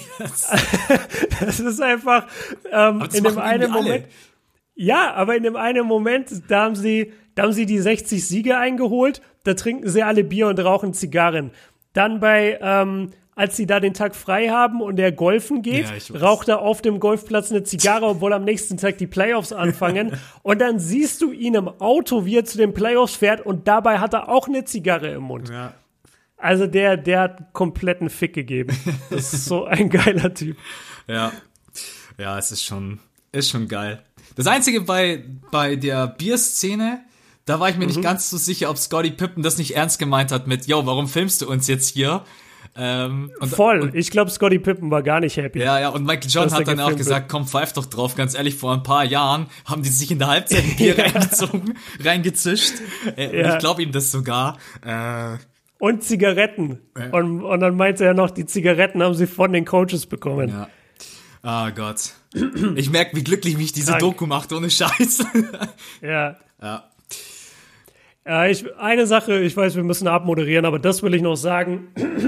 Das ist einfach ähm, das in dem machen einen irgendwie alle. Moment. Ja, aber in dem einen Moment, da haben sie, da haben sie die sechzig Siege eingeholt, da trinken sie alle Bier und rauchen Zigarren. Dann bei, ähm, als sie da den Tag frei haben und er golfen geht, Ja, ich weiß. raucht er auf dem Golfplatz eine Zigarre, obwohl am nächsten Tag die Playoffs anfangen. Und dann siehst du ihn im Auto, wie er zu den Playoffs fährt und dabei hat er auch eine Zigarre im Mund. ja. Also der, der hat kompletten Fick gegeben. Das ist so ein geiler Typ. Ja, ja, es ist schon, ist schon geil. Das Einzige bei, bei der Bierszene, da war ich mir nicht ganz so sicher, ob Scottie Pippen das nicht ernst gemeint hat mit, yo, warum filmst du uns jetzt hier? Ähm, und, Voll. Und, ich glaube, Scottie Pippen war gar nicht happy. Ja, ja, und Michael Jordan hat dann auch gesagt, komm, pfeif doch drauf. Ganz ehrlich, vor ein paar Jahren haben die sich in der Halbzeit ein Bier reingezogen, reingezischt. Äh, ja. Ich glaube ihm das sogar. Äh, und Zigaretten. Äh. Und, und dann meinte er noch, die Zigaretten haben sie von den Coaches bekommen. Ja. Ah Gott. Ich merke, wie glücklich mich diese Krank. Doku macht, ohne Scheiß. Ja. Ja. Ja, ich, eine Sache, ich weiß, wir müssen abmoderieren, aber das will ich noch sagen.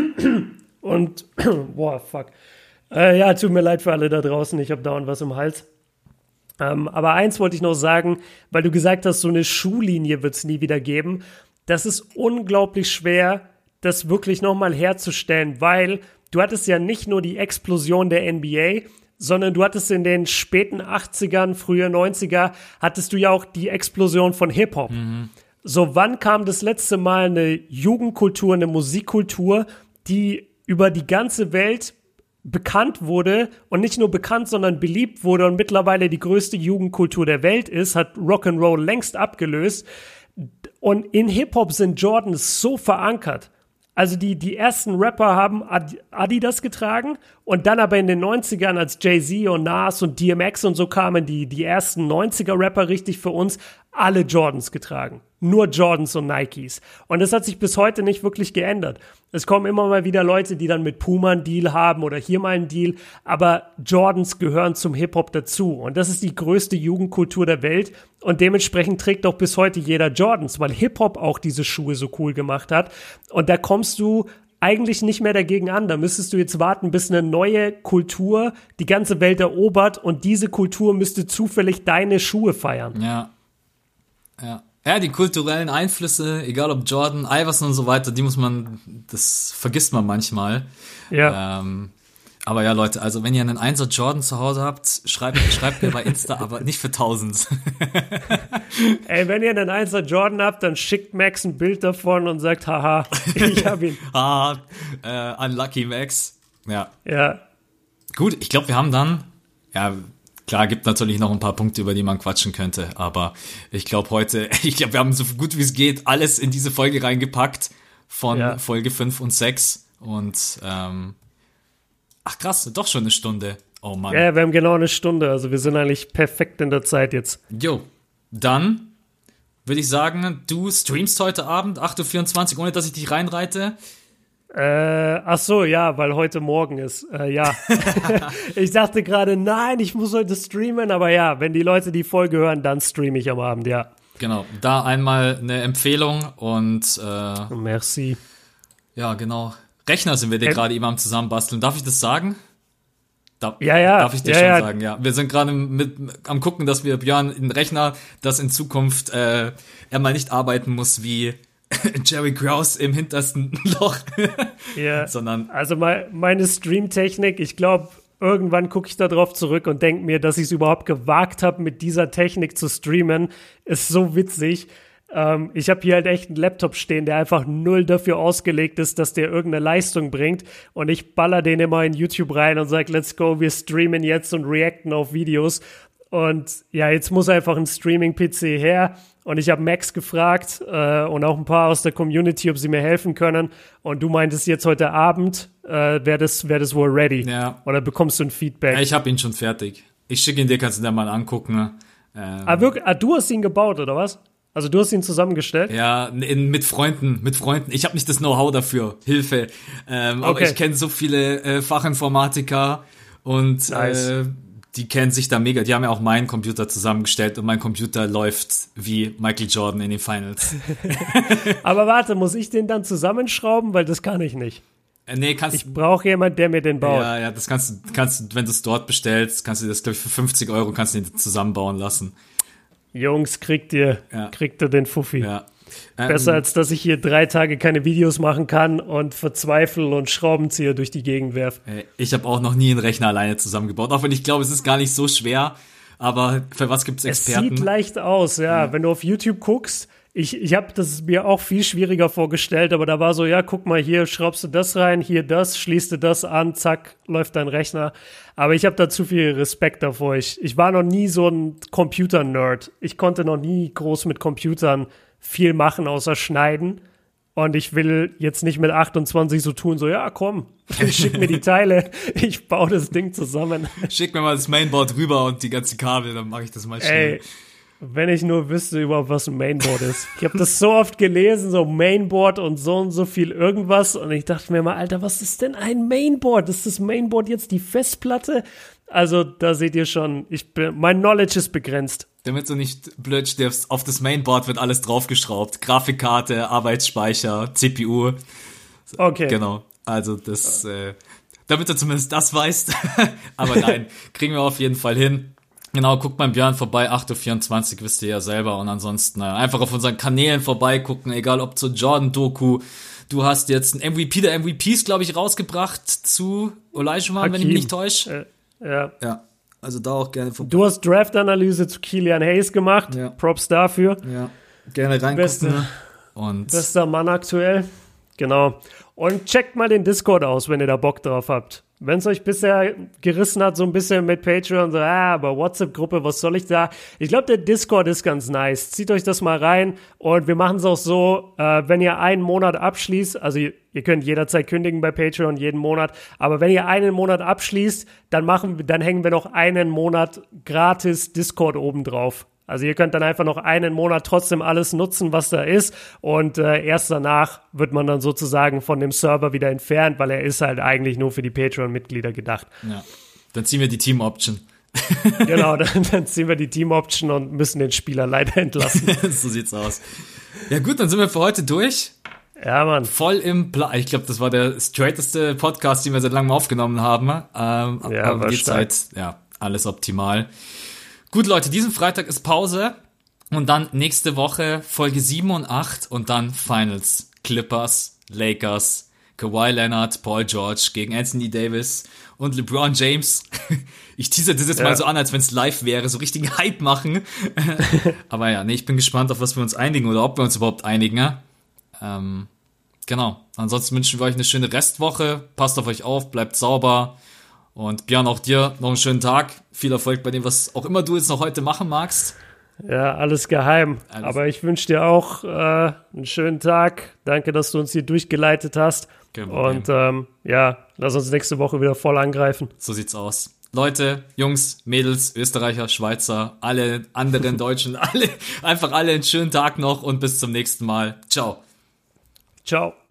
Und, boah, fuck. Äh, ja, tut mir leid für alle da draußen, ich habe dauernd was im Hals. Ähm, aber eins wollte ich noch sagen, weil du gesagt hast, so eine Schuhlinie wird es nie wieder geben. Das ist unglaublich schwer, das wirklich nochmal herzustellen, weil du hattest ja nicht nur die Explosion der N B A, sondern du hattest in den späten achtzigern, frühe neunziger, hattest du ja auch die Explosion von Hip-Hop. Mhm. So, wann kam das letzte Mal eine Jugendkultur, eine Musikkultur, die über die ganze Welt bekannt wurde und nicht nur bekannt, sondern beliebt wurde und mittlerweile die größte Jugendkultur der Welt ist, hat Rock'n'Roll längst abgelöst. Und in Hip-Hop sind Jordans so verankert. Also die, die ersten Rapper haben Adidas getragen und dann aber in den neunzigern, als Jay-Z und Nas und D M X und so kamen, die, die ersten neunziger-Rapper richtig für uns, alle Jordans getragen. Nur Jordans und Nikes. Und das hat sich bis heute nicht wirklich geändert. Es kommen immer mal wieder Leute, die dann mit Puma einen Deal haben oder hier mal einen Deal, aber Jordans gehören zum Hip-Hop dazu. Und das ist die größte Jugendkultur der Welt und dementsprechend trägt auch bis heute jeder Jordans, weil Hip-Hop auch diese Schuhe so cool gemacht hat. Und da kommst du eigentlich nicht mehr dagegen an. Da müsstest du jetzt warten, bis eine neue Kultur die ganze Welt erobert und diese Kultur müsste zufällig deine Schuhe feiern. Ja. Ja. Ja, die kulturellen Einflüsse, egal ob Jordan, Iverson und so weiter, die muss man, das vergisst man manchmal. Ja. Ähm, aber ja, Leute, also wenn ihr einen Einser Jordan zu Hause habt, schreibt, schreibt mir bei Insta, aber nicht für tausend. Ey, wenn ihr einen Einser Jordan habt, dann schickt Max ein Bild davon und sagt, haha, ich hab ihn. Haha, äh, unlucky Max. Ja. Ja. Gut, ich glaube, wir haben dann, ja, klar, gibt natürlich noch ein paar Punkte, über die man quatschen könnte, aber ich glaube heute, ich glaube, wir haben so gut wie es geht alles in diese Folge reingepackt von ja. Folge fünf und sechs und ähm, ach krass, doch schon eine Stunde. Oh Mann. Ja, wir haben genau eine Stunde, also wir sind eigentlich perfekt in der Zeit jetzt. Jo, dann würde ich sagen, du streamst heute Abend acht Uhr vierundzwanzig, ohne dass ich dich reinreite. Äh, ach so, ja, weil heute Morgen ist, äh, ja. Ich dachte gerade, nein, ich muss heute streamen, aber ja, wenn die Leute die Folge hören, dann streame ich am Abend, ja. Genau, da einmal eine Empfehlung und äh, merci. Ja, genau. Rechner sind wir dir äh, gerade eben am Zusammenbasteln. Darf ich das sagen? Da, ja, ja. Darf ich dir ja, schon ja. sagen, ja. Wir sind gerade mit am gucken, dass wir Björn einen Rechner, das in Zukunft äh, er mal nicht arbeiten muss wie Jerry Krause im hintersten Loch. Ja, sondern also mein, meine Streamtechnik, ich glaube, irgendwann gucke ich da drauf zurück und denke mir, dass ich es überhaupt gewagt habe, mit dieser Technik zu streamen, ist so witzig. Ähm, ich habe hier halt echt einen Laptop stehen, der einfach null dafür ausgelegt ist, dass der irgendeine Leistung bringt und ich baller den immer in YouTube rein und sage, let's go, wir streamen jetzt und reacten auf Videos. Und ja, jetzt muss einfach ein Streaming-P C her. Und ich habe Max gefragt äh, und auch ein paar aus der Community, ob sie mir helfen können. Und du meintest jetzt heute Abend, äh, wäre das, wär das wohl ready. Ja. Oder bekommst du ein Feedback? Ja, ich habe ihn schon fertig. Ich schicke ihn dir, kannst du dir mal angucken. Ähm, ah, wirklich? Ah, du hast ihn gebaut, oder was? Also du hast ihn zusammengestellt? Ja, in, mit Freunden, mit Freunden. Ich habe nicht das Know-how dafür, Hilfe. Ähm, okay. Aber ich kenne so viele äh, Fachinformatiker und nice. äh, die kennen sich da mega. Die haben ja auch meinen Computer zusammengestellt und mein Computer läuft wie Michael Jordan in den Finals. Aber warte, muss ich den dann zusammenschrauben? Weil das kann ich nicht. Äh, nee, kannst Ich brauche jemanden, der mir den baut. Ja, ja, das kannst du, kannst du, wenn du es dort bestellst, kannst du das, glaube ich, für fünfzig Euro kannst du den zusammenbauen lassen. Jungs, kriegt ihr, ja. kriegt ihr den Fuffi. Ja. Besser, ähm, als dass ich hier drei Tage keine Videos machen kann und verzweifle und Schraubenzieher durch die Gegend werfe. Ich habe auch noch nie einen Rechner alleine zusammengebaut, auch wenn ich glaube, es ist gar nicht so schwer, aber für was gibt's Experten? Es sieht leicht aus, ja. ja. Wenn du auf YouTube guckst, ich, ich habe das mir auch viel schwieriger vorgestellt, aber da war so, ja, guck mal, hier schraubst du das rein, hier das, schließt du das an, zack, läuft dein Rechner. Aber ich habe da zu viel Respekt davor. Ich, ich war noch nie so ein Computer-Nerd. Ich konnte noch nie groß mit Computern viel machen, außer schneiden. Und ich will jetzt nicht mit achtundzwanzig so tun, so, ja, komm, schick mir die Teile, ich baue das Ding zusammen. Schick mir mal das Mainboard rüber und die ganzen Kabel, dann mache ich das mal schnell. Ey, wenn ich nur wüsste überhaupt, was ein Mainboard ist. Ich habe das so oft gelesen, so Mainboard und so und so viel irgendwas. Und ich dachte mir mal, Alter, was ist denn ein Mainboard? Ist das Mainboard jetzt die Festplatte? Also da seht ihr schon, ich bin, mein Knowledge ist begrenzt. Damit du nicht blöd stirbst, auf das Mainboard wird alles draufgeschraubt. Grafikkarte, Arbeitsspeicher, C P U. Okay. Genau, also das, äh, damit du zumindest das weißt. Aber nein, kriegen wir auf jeden Fall hin. Genau, guckt beim Björn vorbei, acht Uhr vierundzwanzig, wisst ihr ja selber. Und ansonsten äh, einfach auf unseren Kanälen vorbeigucken, egal ob zur Jordan-Doku. Du hast jetzt ein M V P der M V Ps, glaube ich, rausgebracht zu Olajuwon, wenn ich mich nicht täusche. Äh, ja. Ja. Also da auch gerne vorbei. Du hast Draft-Analyse zu Killian Hayes gemacht. Ja. Props dafür. Ja, gerne reingucken. Beste, und bester Mann aktuell. Genau. Und checkt mal den Discord aus, wenn ihr da Bock drauf habt. Wenn es euch bisher gerissen hat, so ein bisschen mit Patreon, so, ah, aber WhatsApp-Gruppe, was soll ich da? Ich glaube, der Discord ist ganz nice. Zieht euch das mal rein und wir machen es auch so, äh, wenn ihr einen Monat abschließt, also ihr, ihr könnt jederzeit kündigen bei Patreon, jeden Monat, aber wenn ihr einen Monat abschließt, dann machen, dann hängen wir noch einen Monat gratis Discord oben drauf. Also ihr könnt dann einfach noch einen Monat trotzdem alles nutzen, was da ist und äh, erst danach wird man dann sozusagen von dem Server wieder entfernt, weil er ist halt eigentlich nur für die Patreon-Mitglieder gedacht. Ja, dann ziehen wir die Team-Option. Genau, dann, dann ziehen wir die Team-Option und müssen den Spieler leider entlassen. So sieht's aus. Ja gut, dann sind wir für heute durch. Ja, Mann. Voll im Plan. Ich glaube, das war der straighteste Podcast, den wir seit langem aufgenommen haben. Ähm, ja, aber war die stark. Zeit, ja, alles optimal. Gut, Leute, diesen Freitag ist Pause und dann nächste Woche Folge sieben und acht und dann Finals. Clippers, Lakers, Kawhi Leonard, Paul George gegen Anthony Davis und LeBron James. Ich teaser das jetzt ja. mal so an, als wenn es live wäre, so richtigen Hype machen. Aber ja, nee, ich bin gespannt, auf was wir uns einigen oder ob wir uns überhaupt einigen. Ja? Ähm, genau, ansonsten wünschen wir euch eine schöne Restwoche. Passt auf euch auf, bleibt sauber. Und Björn, auch dir noch einen schönen Tag. Viel Erfolg bei dem, was auch immer du jetzt noch heute machen magst. Ja, alles geheim. Alles. Aber ich wünsche dir auch äh, einen schönen Tag. Danke, dass du uns hier durchgeleitet hast. Und ähm, ja, lass uns nächste Woche wieder voll angreifen. So sieht's aus. Leute, Jungs, Mädels, Österreicher, Schweizer, alle anderen Deutschen, alle, einfach alle einen schönen Tag noch und bis zum nächsten Mal. Ciao. Ciao.